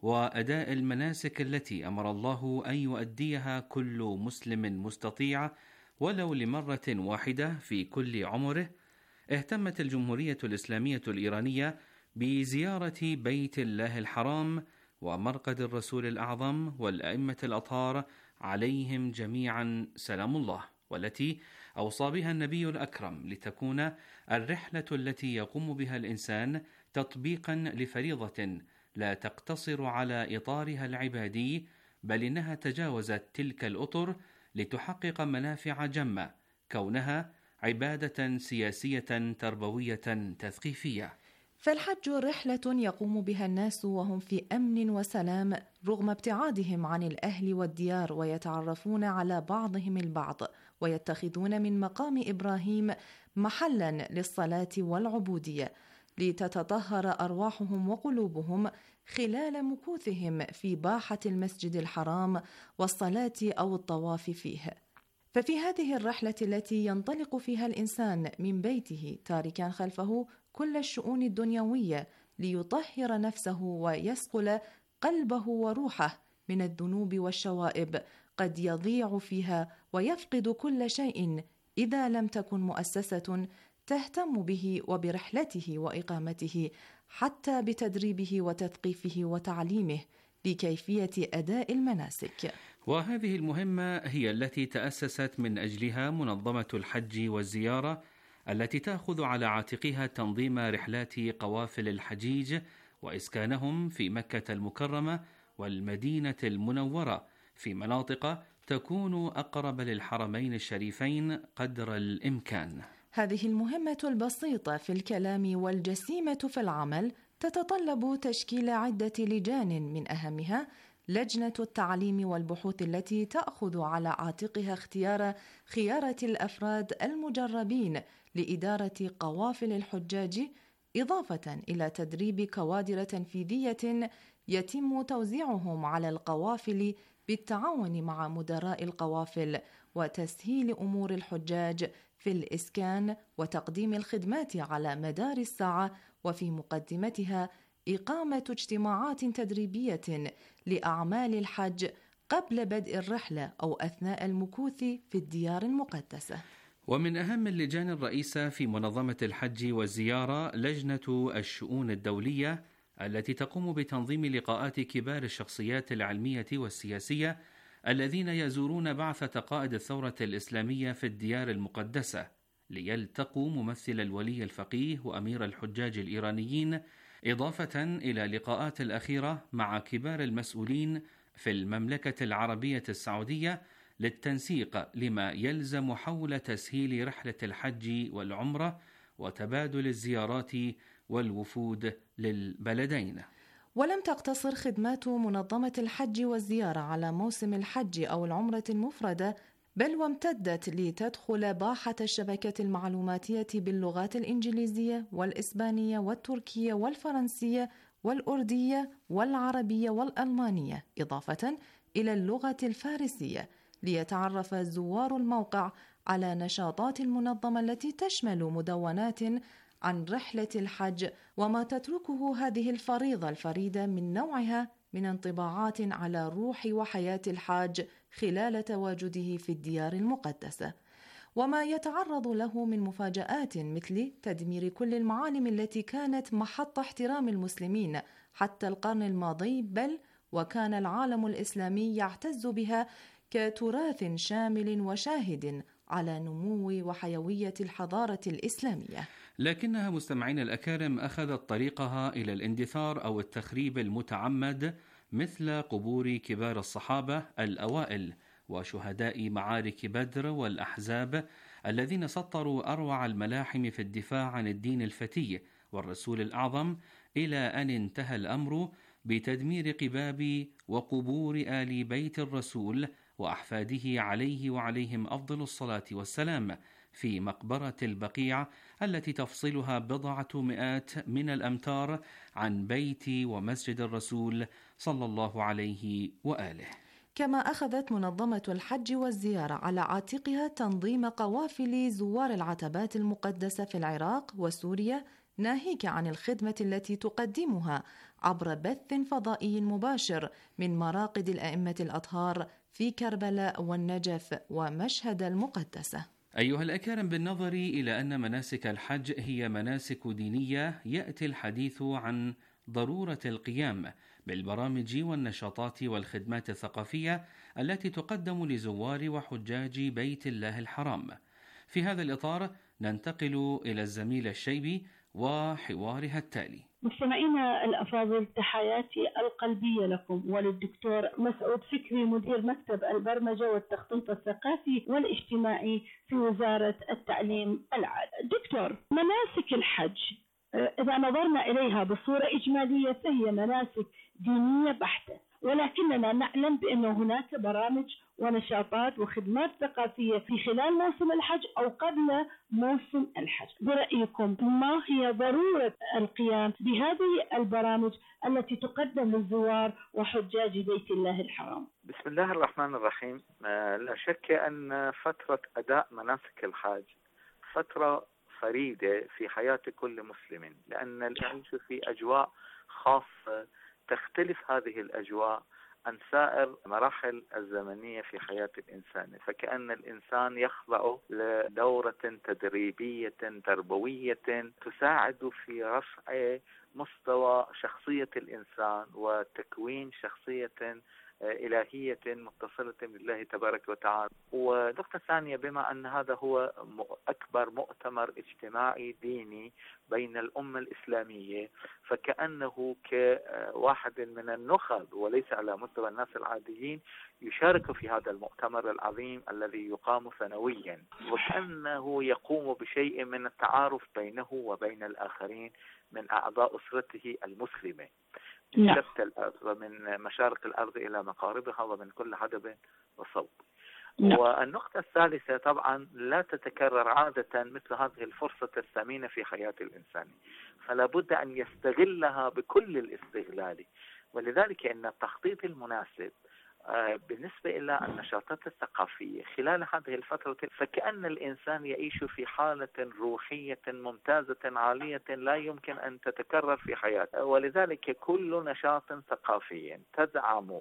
Speaker 18: وأداء المناسك التي أمر الله أن يؤديها كل مسلم مستطيع ولو لمرة واحدة في كل عمره، اهتمت الجمهورية الإسلامية الإيرانية بزيارة بيت الله الحرام ومرقد الرسول الأعظم والأئمة الأطهار عليهم جميعا سلام الله، والتي أوصى بها النبي الأكرم لتكون الرحلة التي يقوم بها الإنسان تطبيقا لفريضة لا تقتصر على إطارها العبادي، بل إنها تجاوزت تلك الأطر لتحقق منافع جمة، كونها عبادة سياسية تربوية تثقيفية.
Speaker 17: فالحج رحلة يقوم بها الناس وهم في أمن وسلام رغم ابتعادهم عن الأهل والديار، ويتعرفون على بعضهم البعض، ويتخذون من مقام إبراهيم محلا للصلاة والعبودية، لتتطهر أرواحهم وقلوبهم خلال مكوثهم في باحة المسجد الحرام والصلاة أو الطواف فيه. ففي هذه الرحلة التي ينطلق فيها الإنسان من بيته تاركا خلفه كل الشؤون الدنيوية ليطهر نفسه ويسقل قلبه وروحه من الذنوب والشوائب، قد يضيع فيها ويفقد كل شيء إذا لم تكن مؤسسة تهتم به وبرحلته وإقامته، حتى بتدريبه وتثقيفه وتعليمه لكيفية أداء المناسك.
Speaker 18: وهذه المهمة هي التي تأسست من أجلها منظمة الحج والزيارة، التي تأخذ على عاتقها تنظيم رحلات قوافل الحجيج وإسكانهم في مكة المكرمة والمدينة المنورة في مناطق تكون أقرب للحرمين الشريفين قدر الإمكان.
Speaker 17: هذه المهمة البسيطة في الكلام والجسيمة في العمل تتطلب تشكيل عدة لجان، من أهمها لجنة التعليم والبحوث التي تأخذ على عاتقها اختيار خيارة الأفراد المجربين لإدارة قوافل الحجاج، إضافة إلى تدريب كوادر تنفيذية يتم توزيعهم على القوافل بالتعاون مع مدراء القوافل وتسهيل أمور الحجاج في الإسكان وتقديم الخدمات على مدار الساعة، وفي مقدمتها إقامة اجتماعات تدريبية لأعمال الحج قبل بدء الرحلة أو أثناء المكوث في الديار المقدسة.
Speaker 18: ومن أهم اللجان الرئيسة في منظمة الحج والزيارة لجنة الشؤون الدولية التي تقوم بتنظيم لقاءات كبار الشخصيات العلمية والسياسية الذين يزورون بعثة قائد الثورة الإسلامية في الديار المقدسة ليلتقوا ممثل الولي الفقيه وأمير الحجاج الإيرانيين، إضافة إلى لقاءات الأخيرة مع كبار المسؤولين في المملكة العربية السعودية للتنسيق لما يلزم حول تسهيل رحلة الحج والعمرة وتبادل الزيارات والوفود للبلدين.
Speaker 17: ولم تقتصر خدمات منظمة الحج والزيارة على موسم الحج أو العمرة المفردة، بل وامتدت لتدخل باحة الشبكة المعلوماتية باللغات الإنجليزية والإسبانية والتركية والفرنسية والأردية والعربية والألمانية، إضافة إلى اللغة الفارسية، ليتعرف زوار الموقع على نشاطات المنظمة التي تشمل مدونات عن رحلة الحج وما تتركه هذه الفريضة الفريدة من نوعها من انطباعات على روح وحياة الحاج خلال تواجده في الديار المقدسة، وما يتعرض له من مفاجآت مثل تدمير كل المعالم التي كانت محط احترام المسلمين حتى القرن الماضي، بل وكان العالم الإسلامي يعتز بها كتراث شامل وشاهد على نمو وحيوية الحضارة الإسلامية.
Speaker 18: لكنها مستمعين الأكارم أخذت طريقها إلى الاندثار أو التخريب المتعمد، مثل قبور كبار الصحابة الأوائل وشهداء معارك بدر والأحزاب الذين سطروا أروع الملاحم في الدفاع عن الدين الفتي والرسول الأعظم، إلى أن انتهى الأمر بتدمير قباب وقبور آل بيت الرسول وأحفاده عليه وعليهم أفضل الصلاة والسلام في مقبرة البقيع التي تفصلها بضعة مئات من الأمتار عن بيت ومسجد الرسول صلى الله عليه وآله.
Speaker 17: كما أخذت منظمة الحج والزيارة على عاتقها تنظيم قوافل زوار العتبات المقدسة في العراق وسوريا، ناهيك عن الخدمة التي تقدمها عبر بث فضائي مباشر من مراقد الأئمة الأطهار في كربلاء والنجف ومشهد المقدسة.
Speaker 18: أيها الأكارم، بالنظر إلى أن مناسك الحج هي مناسك دينية، يأتي الحديث عن ضرورة القيام بالبرامج والنشاطات والخدمات الثقافية التي تقدم لزوار وحجاج بيت الله الحرام. في هذا الإطار ننتقل إلى الزميل الشيبي وحوارها التالي.
Speaker 20: مستمعينا الأفاضل، تحياتي القلبية لكم وللدكتور مسعود فكري، مدير مكتب البرمجة والتخطيط الثقافي والاجتماعي في وزارة التعليم العالي. دكتور، مناسك الحج إذا نظرنا إليها بصورة إجمالية فهي مناسك دينية بحتة، ولكننا نعلم بأن هناك برامج ونشاطات وخدمات ثقافية في خلال موسم الحج أو قبل موسم الحج. برأيكم ما هي ضرورة القيام بهذه البرامج التي تقدم للزوار وحجاج بيت الله الحرام؟
Speaker 21: بسم الله الرحمن الرحيم. لا شك أن فترة أداء مناسك الحج فترة فريدة في حياة كل مسلم، لأن نعيش في أجواء خاصة تختلف هذه الأجواء عن سائر مراحل الزمنية في حياة الإنسان، فكأن الإنسان يخضع لدورة تدريبية تربوية تساعد في رفع مستوى شخصية الإنسان وتكوين شخصية إلهية متصلة بالله تبارك وتعالى. ونقطة ثانية، بما أن هذا هو أكبر مؤتمر اجتماعي ديني بين الأمة الإسلامية، فكأنه كواحد من النخب وليس على مستوى الناس العاديين يشارك في هذا المؤتمر العظيم الذي يقام سنويا، وكأنه يقوم بشيء من التعارف بينه وبين الآخرين من أعضاء أسرته المسلمة من شتى الأرض ومن مشارق الأرض إلى مغاربها ومن كل حدب وصوب. والنقطة الثالثة، طبعا لا تتكرر عادة مثل هذه الفرصة الثمينة في حياة الإنسان، فلا بد أن يستغلها بكل الاستغلال. ولذلك أن التخطيط المناسب بالنسبة إلى النشاطات الثقافية خلال هذه الفترة، فكأن الإنسان يعيش في حالة روحية ممتازة عالية لا يمكن أن تتكرر في حياته. ولذلك كل نشاط ثقافي تدعم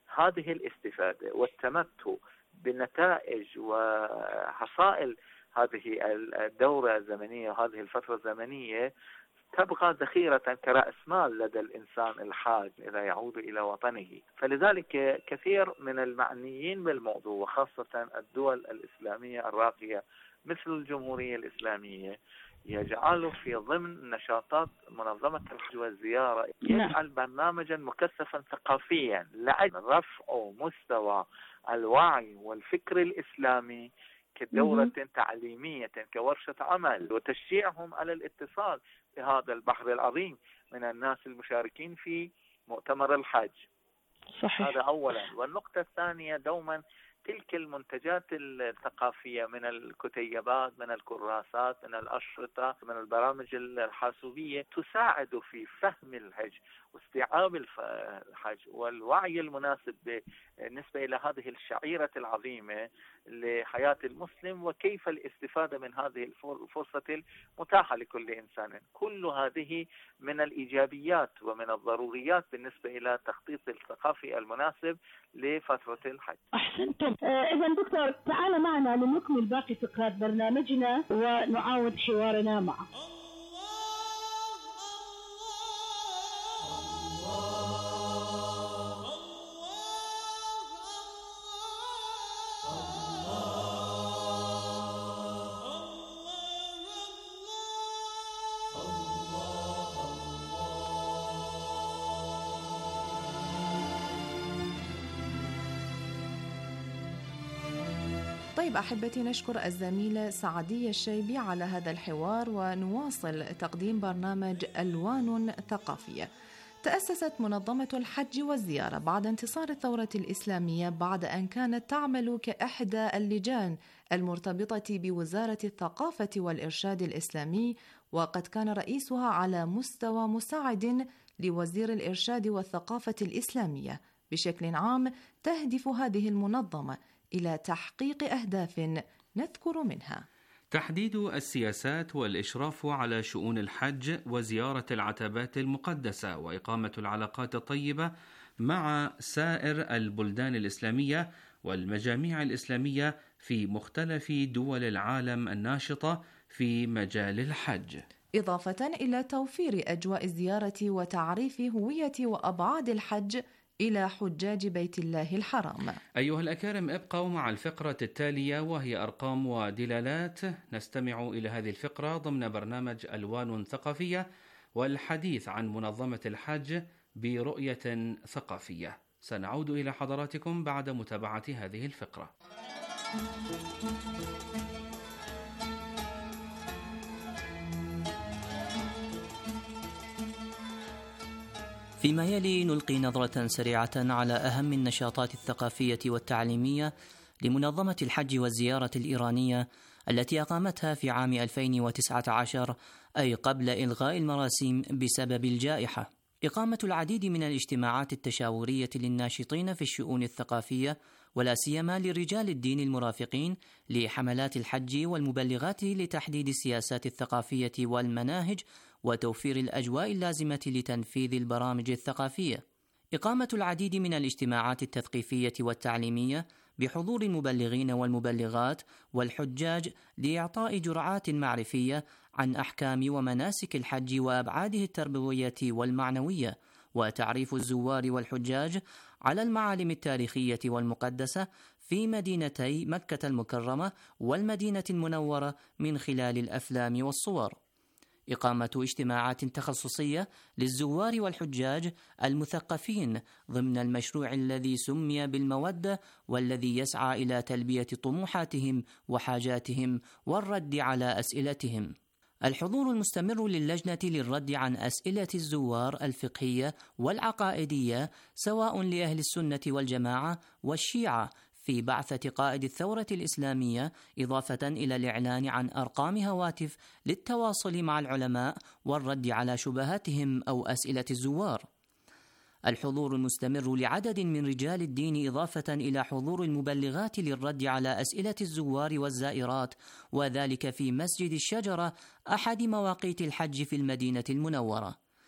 Speaker 21: هذه الاستفادة والتمتع بالنتائج وحصائل هذه الدورة الزمنية وهذه الفترة الزمنية تبقى ذخيرة كرأس مال لدى الإنسان الحاج إذا يعود إلى وطنه. فلذلك كثير من المعنيين بالموضوع وخاصة الدول الإسلامية الراقية مثل الجمهورية الإسلامية يجعله في ضمن نشاطات منظمة الحج والزيارة، يجعل برنامجا مكثفا ثقافيا لأجل رفع مستوى الوعي والفكر الإسلامي كدورة تعليمية كورشة عمل، وتشجيعهم على الاتصال بهذا البحر العظيم من الناس المشاركين في مؤتمر الحج.
Speaker 20: صحيح.
Speaker 21: هذا أولا. والنقطة الثانية دوما تلك المنتجات الثقافية من الكتيبات، من الكراسات، من الأشرطة، من البرامج الحاسوبية تساعد في فهم الحج واستيعاب الحج والوعي المناسب بالنسبة إلى هذه الشعيرة العظيمة لحياة المسلم وكيف الاستفادة من هذه الفرصة المتاحة لكل إنسان. كل هذه من الإيجابيات ومن الضروريات بالنسبة إلى التخطيط الثقافي المناسب لفترة الحج.
Speaker 20: أحسنتم. إذن دكتور تعال معنا لنكمل باقي فقرات برنامجنا ونعاود حوارنا معه.
Speaker 17: طيب أحبتي، نشكر الزميلة سعدية الشيبي على هذا الحوار ونواصل تقديم برنامج ألوان ثقافية. تأسست منظمة الحج والزيارة بعد انتصار الثورة الإسلامية بعد أن كانت تعمل كإحدى اللجان المرتبطة بوزارة الثقافة والإرشاد الإسلامي، وقد كان رئيسها على مستوى مساعد لوزير الإرشاد والثقافة الإسلامية. بشكل عام تهدف هذه المنظمة إلى تحقيق أهداف نذكر منها:
Speaker 18: تحديد السياسات والإشراف على شؤون الحج وزيارة العتبات المقدسة، وإقامة العلاقات الطيبة مع سائر البلدان الإسلامية والمجاميع الإسلامية في مختلف دول العالم الناشطة في مجال الحج،
Speaker 17: إضافة إلى توفير أجواء الزيارة وتعريف هوية وأبعاد الحج إلى حجاج بيت الله الحرام.
Speaker 18: أيها الأكارم، ابقوا مع الفقرة التالية وهي أرقام ودلالات. نستمع إلى هذه الفقرة ضمن برنامج ألوان ثقافية والحديث عن منظمة الحج برؤية ثقافية. سنعود إلى حضراتكم بعد متابعة هذه الفقرة.
Speaker 2: فيما يلي نلقي نظرة سريعة على أهم النشاطات الثقافية والتعليمية لمنظمة الحج والزيارة الإيرانية التي أقامتها في عام ألفين وتسعة عشر، أي قبل إلغاء المراسم بسبب الجائحة. إقامة العديد من الاجتماعات التشاورية للناشطين في الشؤون الثقافية ولا سيما لرجال الدين المرافقين لحملات الحج والمبلغات لتحديد السياسات الثقافية والمناهج وتوفير الأجواء اللازمة لتنفيذ البرامج الثقافية. إقامة العديد من الاجتماعات التثقيفية والتعليمية بحضور المبلغين والمبلغات والحجاج لإعطاء جرعات معرفية عن أحكام ومناسك الحج وأبعاده التربوية والمعنوية، وتعريف الزوار والحجاج على المعالم التاريخية والمقدسة في مدينتي مكة المكرمة والمدينة المنورة من خلال الأفلام والصور. إقامة اجتماعات تخصصية للزوار والحجاج المثقفين ضمن المشروع الذي سمي بالمودة، والذي يسعى إلى تلبية طموحاتهم وحاجاتهم والرد على أسئلتهم. الحضور المستمر للجنة للرد عن أسئلة الزوار الفقهية والعقائدية سواء لأهل السنة والجماعة والشيعة في بعثة قائد الثورة الإسلامية، إضافة إلى الإعلان عن أرقام هواتف للتواصل مع العلماء والرد على شبهاتهم أو أسئلة الزوار. الحضور المستمر لعدد من رجال الدين، إضافة إلى حضور المبلغات للرد على أسئلة الزوار والزائرات، وذلك في مسجد الشجرة أحد مواقيت الحج في المدينة المنورة.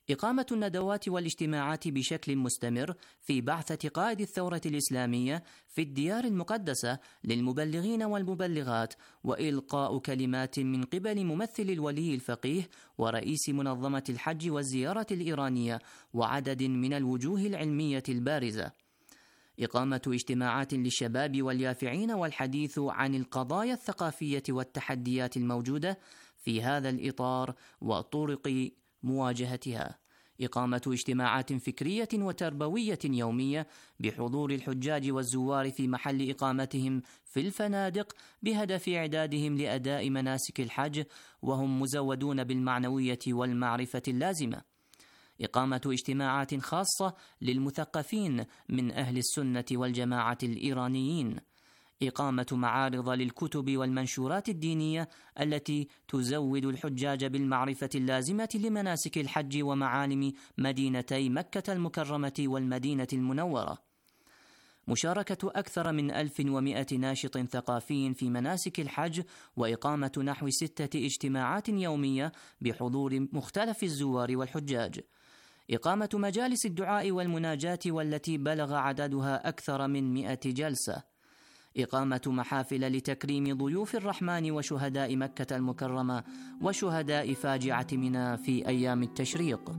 Speaker 2: إقامة الندوات والاجتماعات بشكل مستمر في بعثة قائد الثورة الإسلامية في الديار المقدسة للمبلغين والمبلغات، وإلقاء كلمات من قبل ممثل الولي الفقيه ورئيس منظمة الحج والزيارة الإيرانية وعدد من الوجوه العلمية البارزة. إقامة اجتماعات للشباب واليافعين والحديث عن القضايا الثقافية والتحديات الموجودة في هذا الإطار وطرق مواجهتها. إقامة اجتماعات فكرية وتربوية يومية بحضور الحجاج والزوار في محل إقامتهم في الفنادق بهدف إعدادهم لأداء مناسك الحج وهم مزودون بالمعنوية والمعرفة اللازمة. إقامة اجتماعات خاصة للمثقفين من أهل السنة والجماعة الإيرانيين. إقامة معارض للكتب والمنشورات الدينية التي تزود الحجاج بالمعرفة اللازمة لمناسك الحج ومعالم مدينتي مكة المكرمة والمدينة المنورة. مشاركة أكثر من ألف ومائة ناشط ثقافي في مناسك الحج، وإقامة نحو ستة اجتماعات يومية بحضور مختلف الزوار والحجاج. إقامة مجالس الدعاء والمناجاة والتي بلغ عددها أكثر من مئة جلسة. إقامة محافل لتكريم ضيوف الرحمن وشهداء مكة المكرمة وشهداء فاجعة منى في أيام التشريق.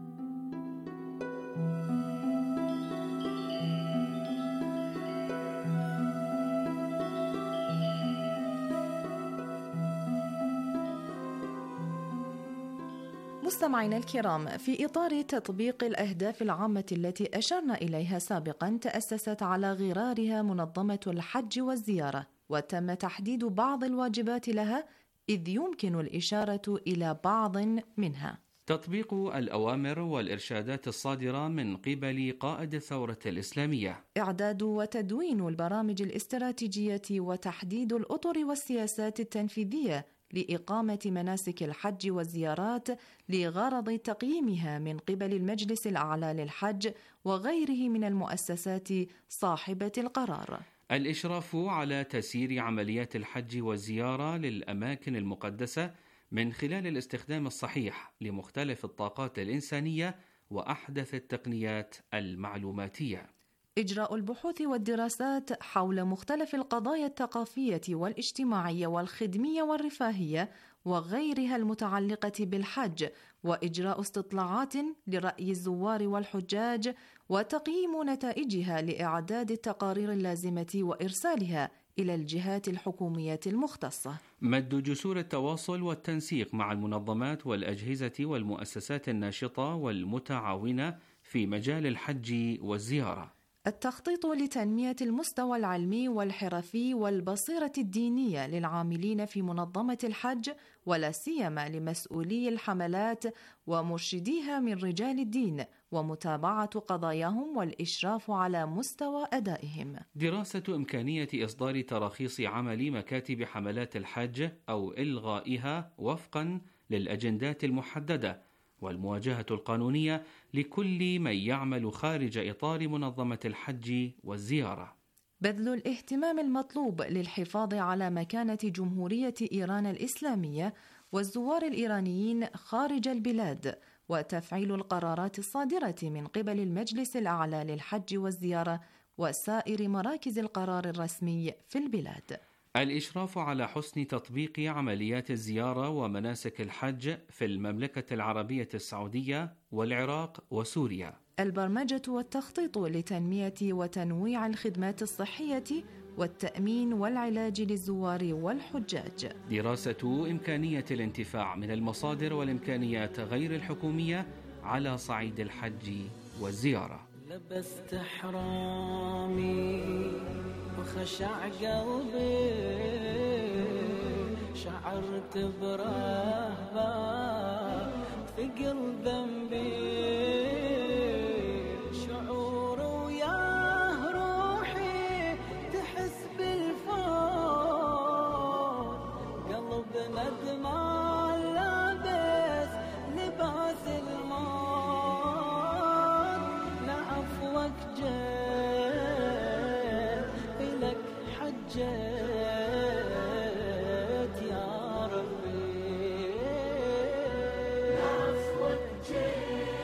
Speaker 17: مستمعينا الكرام، في إطار تطبيق الأهداف العامة التي أشرنا إليها سابقا، تأسست على غرارها منظمة الحج والزيارة، وتم تحديد بعض الواجبات لها، إذ يمكن الإشارة إلى بعض منها:
Speaker 18: تطبيق الأوامر والإرشادات الصادرة من قبل قائد الثورة الإسلامية،
Speaker 17: إعداد وتدوين البرامج الاستراتيجية وتحديد الأطر والسياسات التنفيذية لإقامة مناسك الحج والزيارات لغرض تقييمها من قبل المجلس الأعلى للحج وغيره من المؤسسات صاحبة القرار.
Speaker 18: الإشراف على تسيير عمليات الحج والزيارة للأماكن المقدسة من خلال الاستخدام الصحيح لمختلف الطاقات الإنسانية وأحدث التقنيات المعلوماتية.
Speaker 17: إجراء البحوث والدراسات حول مختلف القضايا الثقافية والاجتماعية والخدمية والرفاهية وغيرها المتعلقة بالحج، وإجراء استطلاعات لرأي الزوار والحجاج وتقييم نتائجها لإعداد التقارير اللازمة وإرسالها إلى الجهات الحكومية المختصة.
Speaker 18: مد جسور التواصل والتنسيق مع المنظمات والأجهزة والمؤسسات الناشطة والمتعاونة في مجال الحج والزيارة.
Speaker 17: التخطيط لتنمية المستوى العلمي والحرفي والبصيرة الدينية للعاملين في منظمة الحج، ولا سيما لمسؤولي الحملات ومرشديها من رجال الدين، ومتابعة قضاياهم والإشراف على مستوى أدائهم.
Speaker 18: دراسة إمكانية إصدار تراخيص عمل مكاتب حملات الحج أو إلغائها وفقا للأجندات المحددة، والمواجهة القانونية لكل من يعمل خارج إطار منظمة الحج والزيارة.
Speaker 17: بذل الاهتمام المطلوب للحفاظ على مكانة جمهورية إيران الإسلامية والزوار الإيرانيين خارج البلاد، وتفعيل القرارات الصادرة من قبل المجلس الأعلى للحج والزيارة وسائر مراكز القرار الرسمي في البلاد.
Speaker 18: الإشراف على حسن تطبيق عمليات الزيارة ومناسك الحج في المملكة العربية السعودية والعراق وسوريا.
Speaker 17: البرمجة والتخطيط لتنمية وتنويع الخدمات الصحية والتأمين والعلاج للزوار والحجاج.
Speaker 18: دراسة إمكانية الانتفاع من المصادر والإمكانيات غير الحكومية على صعيد الحج والزيارة.
Speaker 3: لبست حرامي وخشع قلبي، شعرت برهبة ثقل ذنبي، شعور وياه روحي تحس بالفوت، قلب ندمان لابس لباس الموت، لعفوك جيت إلك حجيت يا ربي، لعفوك جيت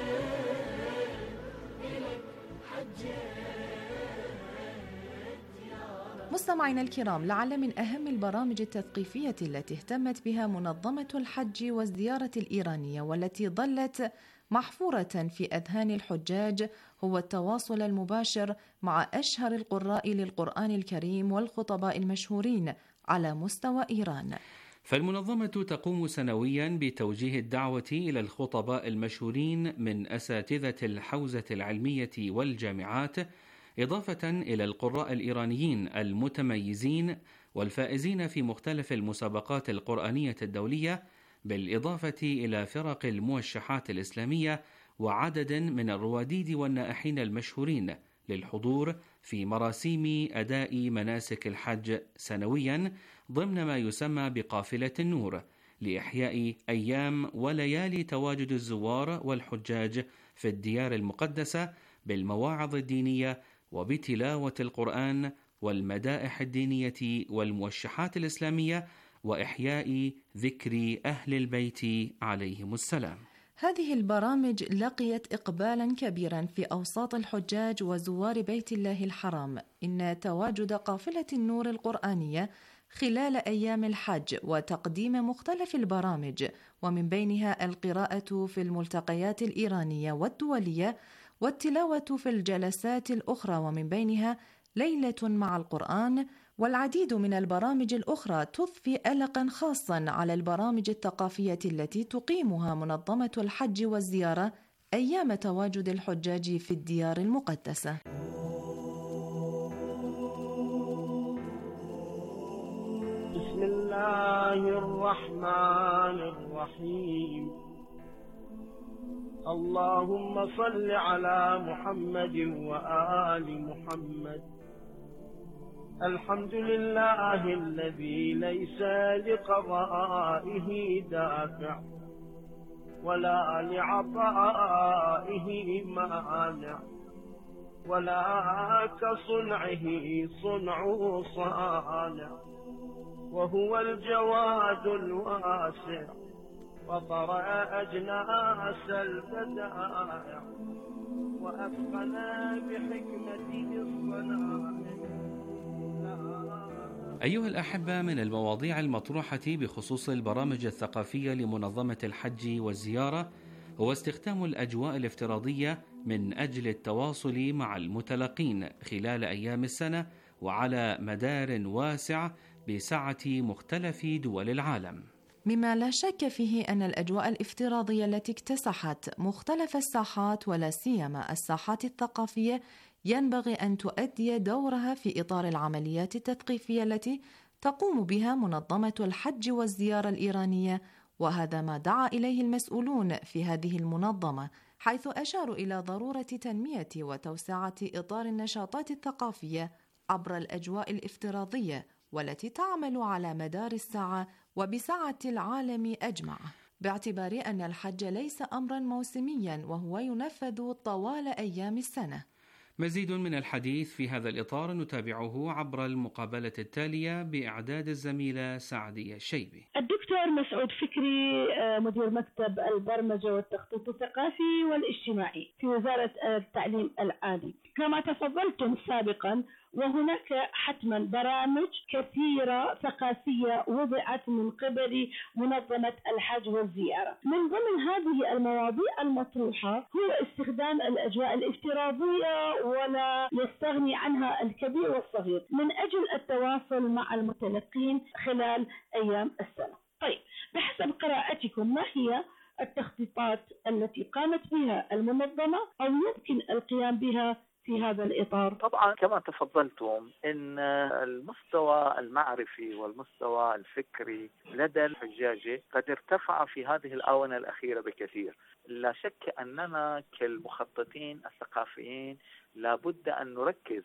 Speaker 17: مستمعينا الكرام، لعل من أهم البرامج التثقيفية التي اهتمت بها منظمة الحج والزيارة الإيرانية والتي ظلت محفورة في أذهان الحجاج هو التواصل المباشر مع أشهر القراء للقرآن الكريم والخطباء المشهورين على مستوى إيران.
Speaker 18: فالمنظمة تقوم سنويا بتوجيه الدعوة إلى الخطباء المشهورين من أساتذة الحوزة العلمية والجامعات، إضافة إلى القراء الإيرانيين المتميزين والفائزين في مختلف المسابقات القرآنية الدولية، بالإضافة إلى فرق الموشحات الإسلامية وعدد من الرواديد والنائحين المشهورين للحضور في مراسيم أداء مناسك الحج سنويا ضمن ما يسمى بقافلة النور، لإحياء أيام وليالي تواجد الزوار والحجاج في الديار المقدسة بالمواعظ الدينية وبتلاوة القرآن والمدائح الدينية والموشحات الإسلامية وإحياء ذكر أهل البيت عليهم السلام.
Speaker 17: هذه البرامج لقيت إقبالا كبيرا في أوساط الحجاج وزوار بيت الله الحرام. إن تواجد قافلة النور القرآنية خلال أيام الحج وتقديم مختلف البرامج ومن بينها القراءة في الملتقيات الإيرانية والدولية والتلاوة في الجلسات الأخرى ومن بينها ليلة مع القرآن والعديد من البرامج الأخرى تضفي ألقا خاصا على البرامج الثقافية التي تقيمها منظمة الحج والزيارة أيام تواجد الحجاج في الديار المقدسة.
Speaker 5: بسم الله الرحمن الرحيم. اللهم صل على محمد وآل محمد. الحمد لله الذي ليس لقضائه دافع ولا لعطائه مانع ولا كصنعه صنع صانع، وهو الجواد الواسع فطر أجناس البدائع وأتقن بحكمته الصنائع.
Speaker 18: أيها الأحبة، من المواضيع المطروحة بخصوص البرامج الثقافية لمنظمة الحج والزيارة هو استخدام الأجواء الافتراضية من أجل التواصل مع المتلقين خلال أيام السنة وعلى مدار واسع بسعة مختلف دول العالم،
Speaker 17: مما لا شك فيه أن الأجواء الافتراضية التي اكتسحت مختلف الساحات ولا سيما الساحات الثقافية ينبغي أن تؤدي دورها في إطار العمليات التثقيفية التي تقوم بها منظمة الحج والزيارة الإيرانية، وهذا ما دعا إليه المسؤولون في هذه المنظمة، حيث أشاروا إلى ضرورة تنمية وتوسعة إطار النشاطات الثقافية عبر الأجواء الافتراضية والتي تعمل على مدار الساعة وبسعة العالم أجمع، باعتبار أن الحج ليس أمرا موسميا وهو ينفذ طوال أيام السنة.
Speaker 18: مزيد من الحديث في هذا الإطار نتابعه عبر المقابلة التالية بإعداد الزميلة سعدية الشيبي.
Speaker 20: الدكتور مسعود فكري، مدير مكتب البرمجة والتخطيط الثقافي والاجتماعي في وزارة التعليم العالي. كما تفضلتم سابقا، وهناك حتما برامج كثيرة ثقافية وضعت من قبل منظمة الحج والزيارة. من ضمن هذه المواضيع المطروحة هو استخدام الأجواء الافتراضية ولا يستغني عنها الكبير والصغير من أجل التواصل مع المتلقين خلال أيام السنة. طيب، بحسب قراءتكم ما هي التخطيطات التي قامت بها المنظمة أو يمكن القيام بها في هذا الإطار؟
Speaker 21: طبعا كما تفضلتم ان المستوى المعرفي والمستوى الفكري لدى الحجاج قد ارتفع في هذه الآونة الأخيرة بكثير. لا شك أننا كالمخططين الثقافيين لابد أن نركز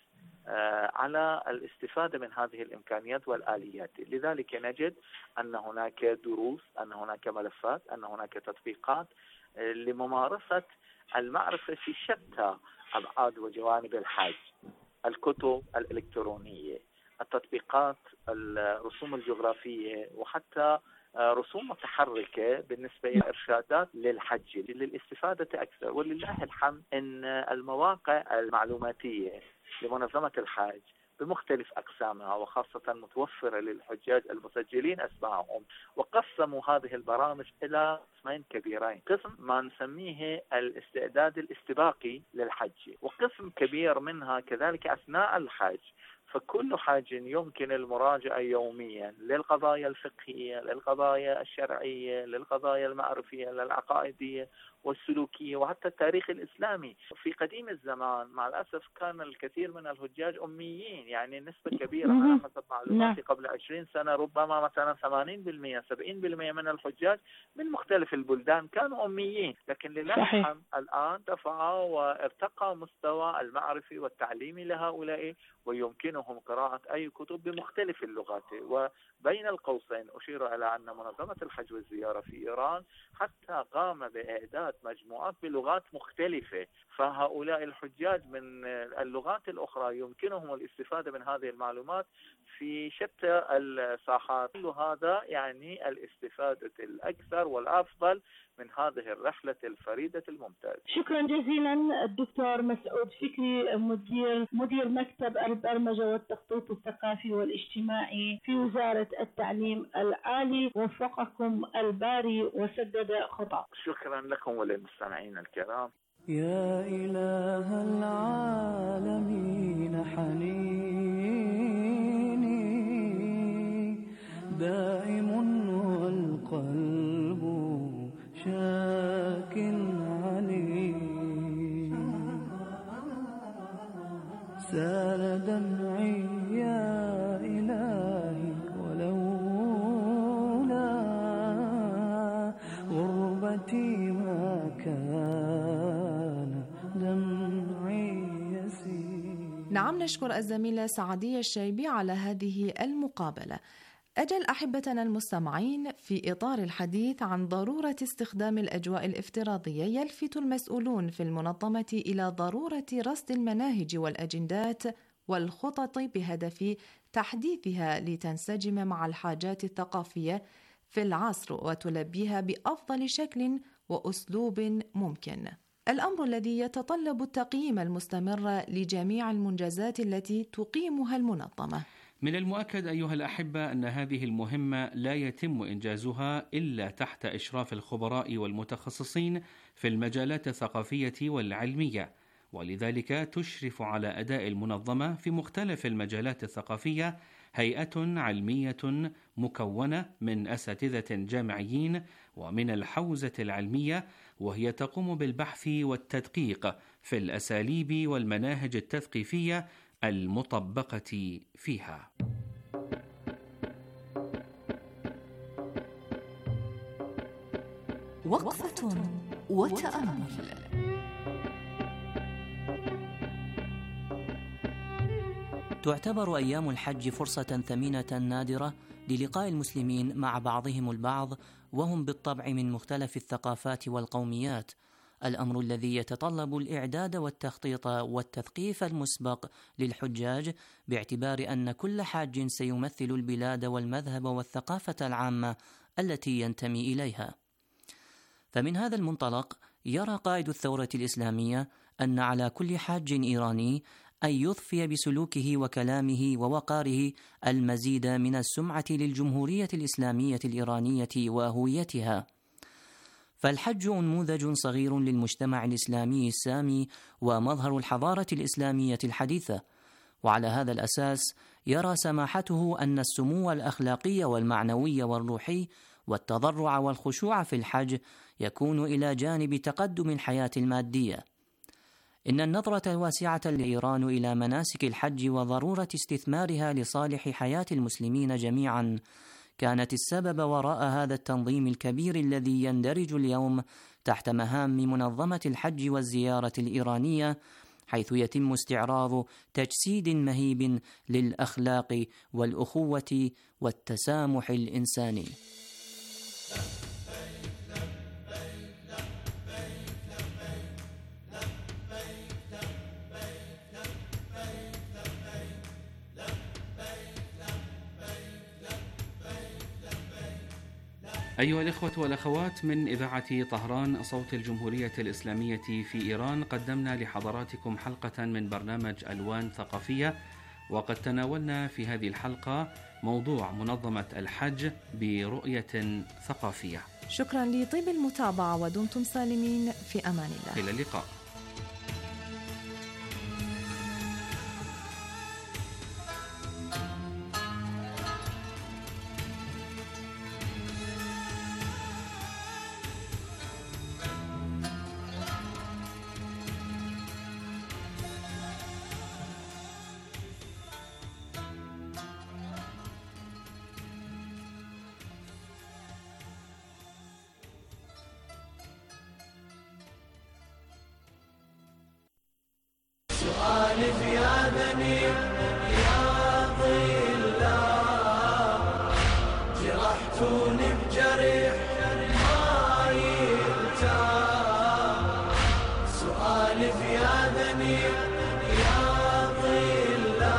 Speaker 21: على الاستفادة من هذه الإمكانيات والآليات. لذلك نجد أن هناك دروس، أن هناك ملفات، أن هناك تطبيقات لممارسة المعرفة في شتى أبعاد وجوانب الحج. الكتب الإلكترونية، التطبيقات، الرسوم الجغرافية، وحتى رسوم متحركة بالنسبة إلى إرشادات للحج للاستفادة أكثر. ولله الحمد أن المواقع المعلوماتية لمنظمة الحج بمختلف أقسامها وخاصة متوفرة للحجاج المسجلين أسمائهم، وقسموا هذه البرامج إلى قسمين كبيرين: قسم ما نسميه الاستعداد الاستباقي للحج، وقسم كبير منها كذلك أثناء الحج. فكل حاج يمكن المراجعة يوميا للقضايا الفقهية، للقضايا الشرعية، للقضايا المعرفية، للعقائدية والسلوكية، وحتى التاريخ الإسلامي. في قديم الزمان مع الأسف كان الكثير من الحجاج أميين، يعني نسبة كبيرة على حسب معلوماتي قبل عشرين سنة ربما مثلا ثمانين بالمئة سبعين بالمئة من الحجاج من مختلف البلدان كانوا أميين، لكن لله الحمد الآن دفعوا وارتقى مستوى المعرفي والتعليمي لهؤلاء، ويمكنهم قراءة أي كتب بمختلف اللغات. وبين القوسين أشير إلى أن منظمة الحج والزيارة في إيران حتى قام بإعداد مجموعات بلغات مختلفة، فهؤلاء الحجاج من اللغات الأخرى يمكنهم الاستفادة من هذه المعلومات في شتى الساحات. كل هذا يعني الاستفادة الأكثر والأفضل من هذه الرحلة الفريدة الممتازة.
Speaker 20: شكرا جزيلا الدكتور مسعود فكري، مدير مدير مكتب البرمجة والتخطيط الثقافي والاجتماعي في وزارة التعليم العالي. وفقكم الباري وسدد خطاكم.
Speaker 21: شكرا لكم وللمستمعين الكرام.
Speaker 3: يا إله العالمين حنيني دائم والقلب شاك عليم، سال دمعي يا إلهي ولولا غربتي ما كان دمعي يسير.
Speaker 17: نعم، نشكر الزميلة سعدية الشيبي على هذه المقابلة. أجل أحبتنا المستمعين، في إطار الحديث عن ضرورة استخدام الأجواء الافتراضية، يلفت المسؤولون في المنظمة إلى ضرورة رصد المناهج والأجندات والخطط بهدف تحديثها لتنسجم مع الحاجات الثقافية في العصر وتلبيها بأفضل شكل وأسلوب ممكن. الأمر الذي يتطلب التقييم المستمر لجميع المنجزات التي تقيمها المنظمة.
Speaker 18: من المؤكد أيها الأحبة أن هذه المهمة لا يتم إنجازها إلا تحت إشراف الخبراء والمتخصصين في المجالات الثقافية والعلمية، ولذلك تشرف على أداء المنظمة في مختلف المجالات الثقافية هيئة علمية مكونة من أساتذة جامعيين ومن الحوزة العلمية، وهي تقوم بالبحث والتدقيق في الأساليب والمناهج التثقيفية المطبقة فيها.
Speaker 17: وقفة وتأمل.
Speaker 2: تعتبر أيام الحج فرصة ثمينة نادرة للقاء المسلمين مع بعضهم البعض، وهم بالطبع من مختلف الثقافات والقوميات، الأمر الذي يتطلب الإعداد والتخطيط والتثقيف المسبق للحجاج، باعتبار أن كل حاج سيمثل البلاد والمذهب والثقافة العامة التي ينتمي إليها. فمن هذا المنطلق يرى قائد الثورة الإسلامية أن على كل حاج إيراني أن يضفي بسلوكه وكلامه ووقاره المزيد من السمعة للجمهورية الإسلامية الإيرانية وهويتها. فالحج نموذج صغير للمجتمع الإسلامي السامي ومظهر الحضارة الإسلامية الحديثة، وعلى هذا الأساس يرى سماحته أن السمو الأخلاقي والمعنوي والروحي والتضرع والخشوع في الحج يكون إلى جانب تقدم الحياة المادية. إن النظرة الواسعة لإيران إلى مناسك الحج وضرورة استثمارها لصالح حياة المسلمين جميعا كانت السبب وراء هذا التنظيم الكبير الذي يندرج اليوم تحت مهام منظمة الحج والزيارة الإيرانية، حيث يتم استعراض تجسيد مهيب للأخلاق والأخوة والتسامح الإنساني.
Speaker 18: أيها الإخوة والأخوات، من إذاعة طهران صوت الجمهورية الإسلامية في إيران، قدمنا لحضراتكم حلقة من برنامج ألوان ثقافية، وقد تناولنا في هذه الحلقة موضوع منظمة الحج برؤية ثقافية.
Speaker 17: شكرا لطيب المتابعة ودمتم سالمين، في أمان الله.
Speaker 18: إلى اللقاء.
Speaker 3: سؤالي في آذني يا ضلا، جرحتوني بجريح ما يلتام. سؤالي في آذني يا ضلا،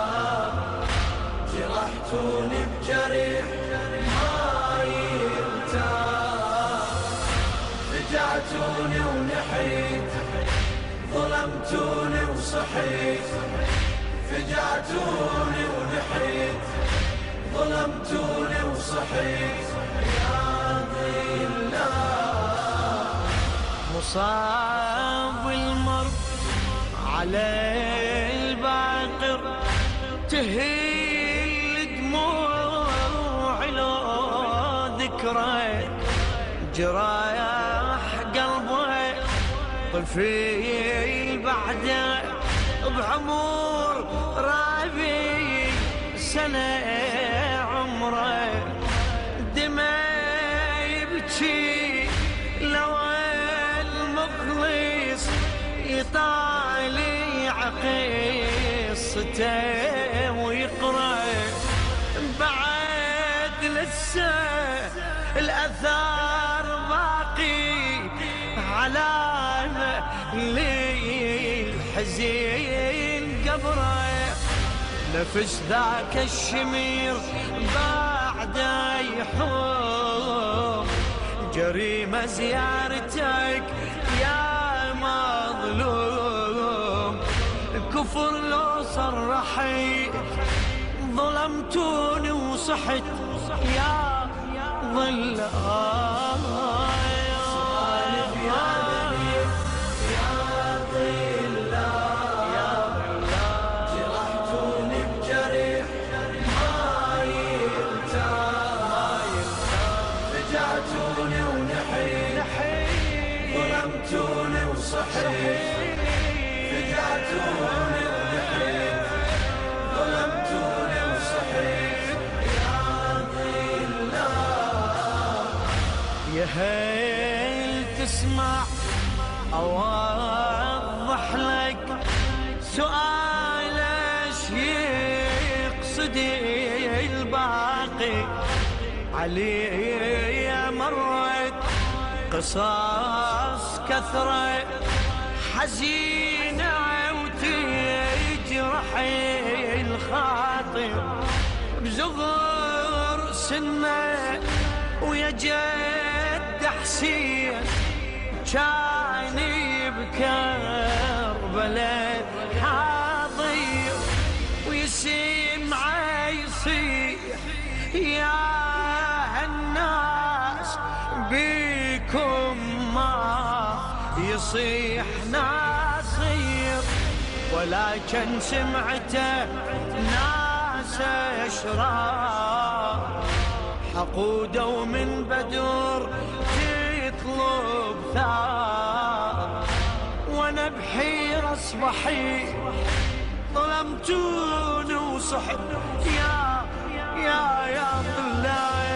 Speaker 3: جرحتوني بجريح ما يلتام. فجعتوني ونحيت، ظلمتوني وصحيت. فجعتوني ونحيت، ظلمتوني وصحيت. يا ضلا مصاب المرء على الباقر، تهيل دموع لو ذكرى. جراح قلبه طفيل بعده بعمر رابي سنة عمره. دماء يبكي لو المخلص يطالع قصته ويقرأ. بعد لسه الأثار باقي علامة للحزين قبره. نفس ذاك الشمير بعد يحوم. جريمة زيارتك يا مظلوم. كفر لو صرحي، ظلمتوني وصحت يا ضلا. ظلمتوني وصحيت. فجعتوني ونحيت، ظلمتوني وصحيت. يا ضلا يا هل تسمع أوضح لك سؤال ايش يقصد الباقي. علي مرت قصص كثرة حزينة وتجرح الخاطر. بزغر سنة ويا جد حسين، كان بكربلاء حاضر ويسمع يصيح يا هالناس بكم ما يصيح ناصير. ولكن سمعته ناس اشرار حقودوا من بدر تطلب ثار. وانا بحيرة اصبحي ظلمتوني وصحت يا يا يا طلال.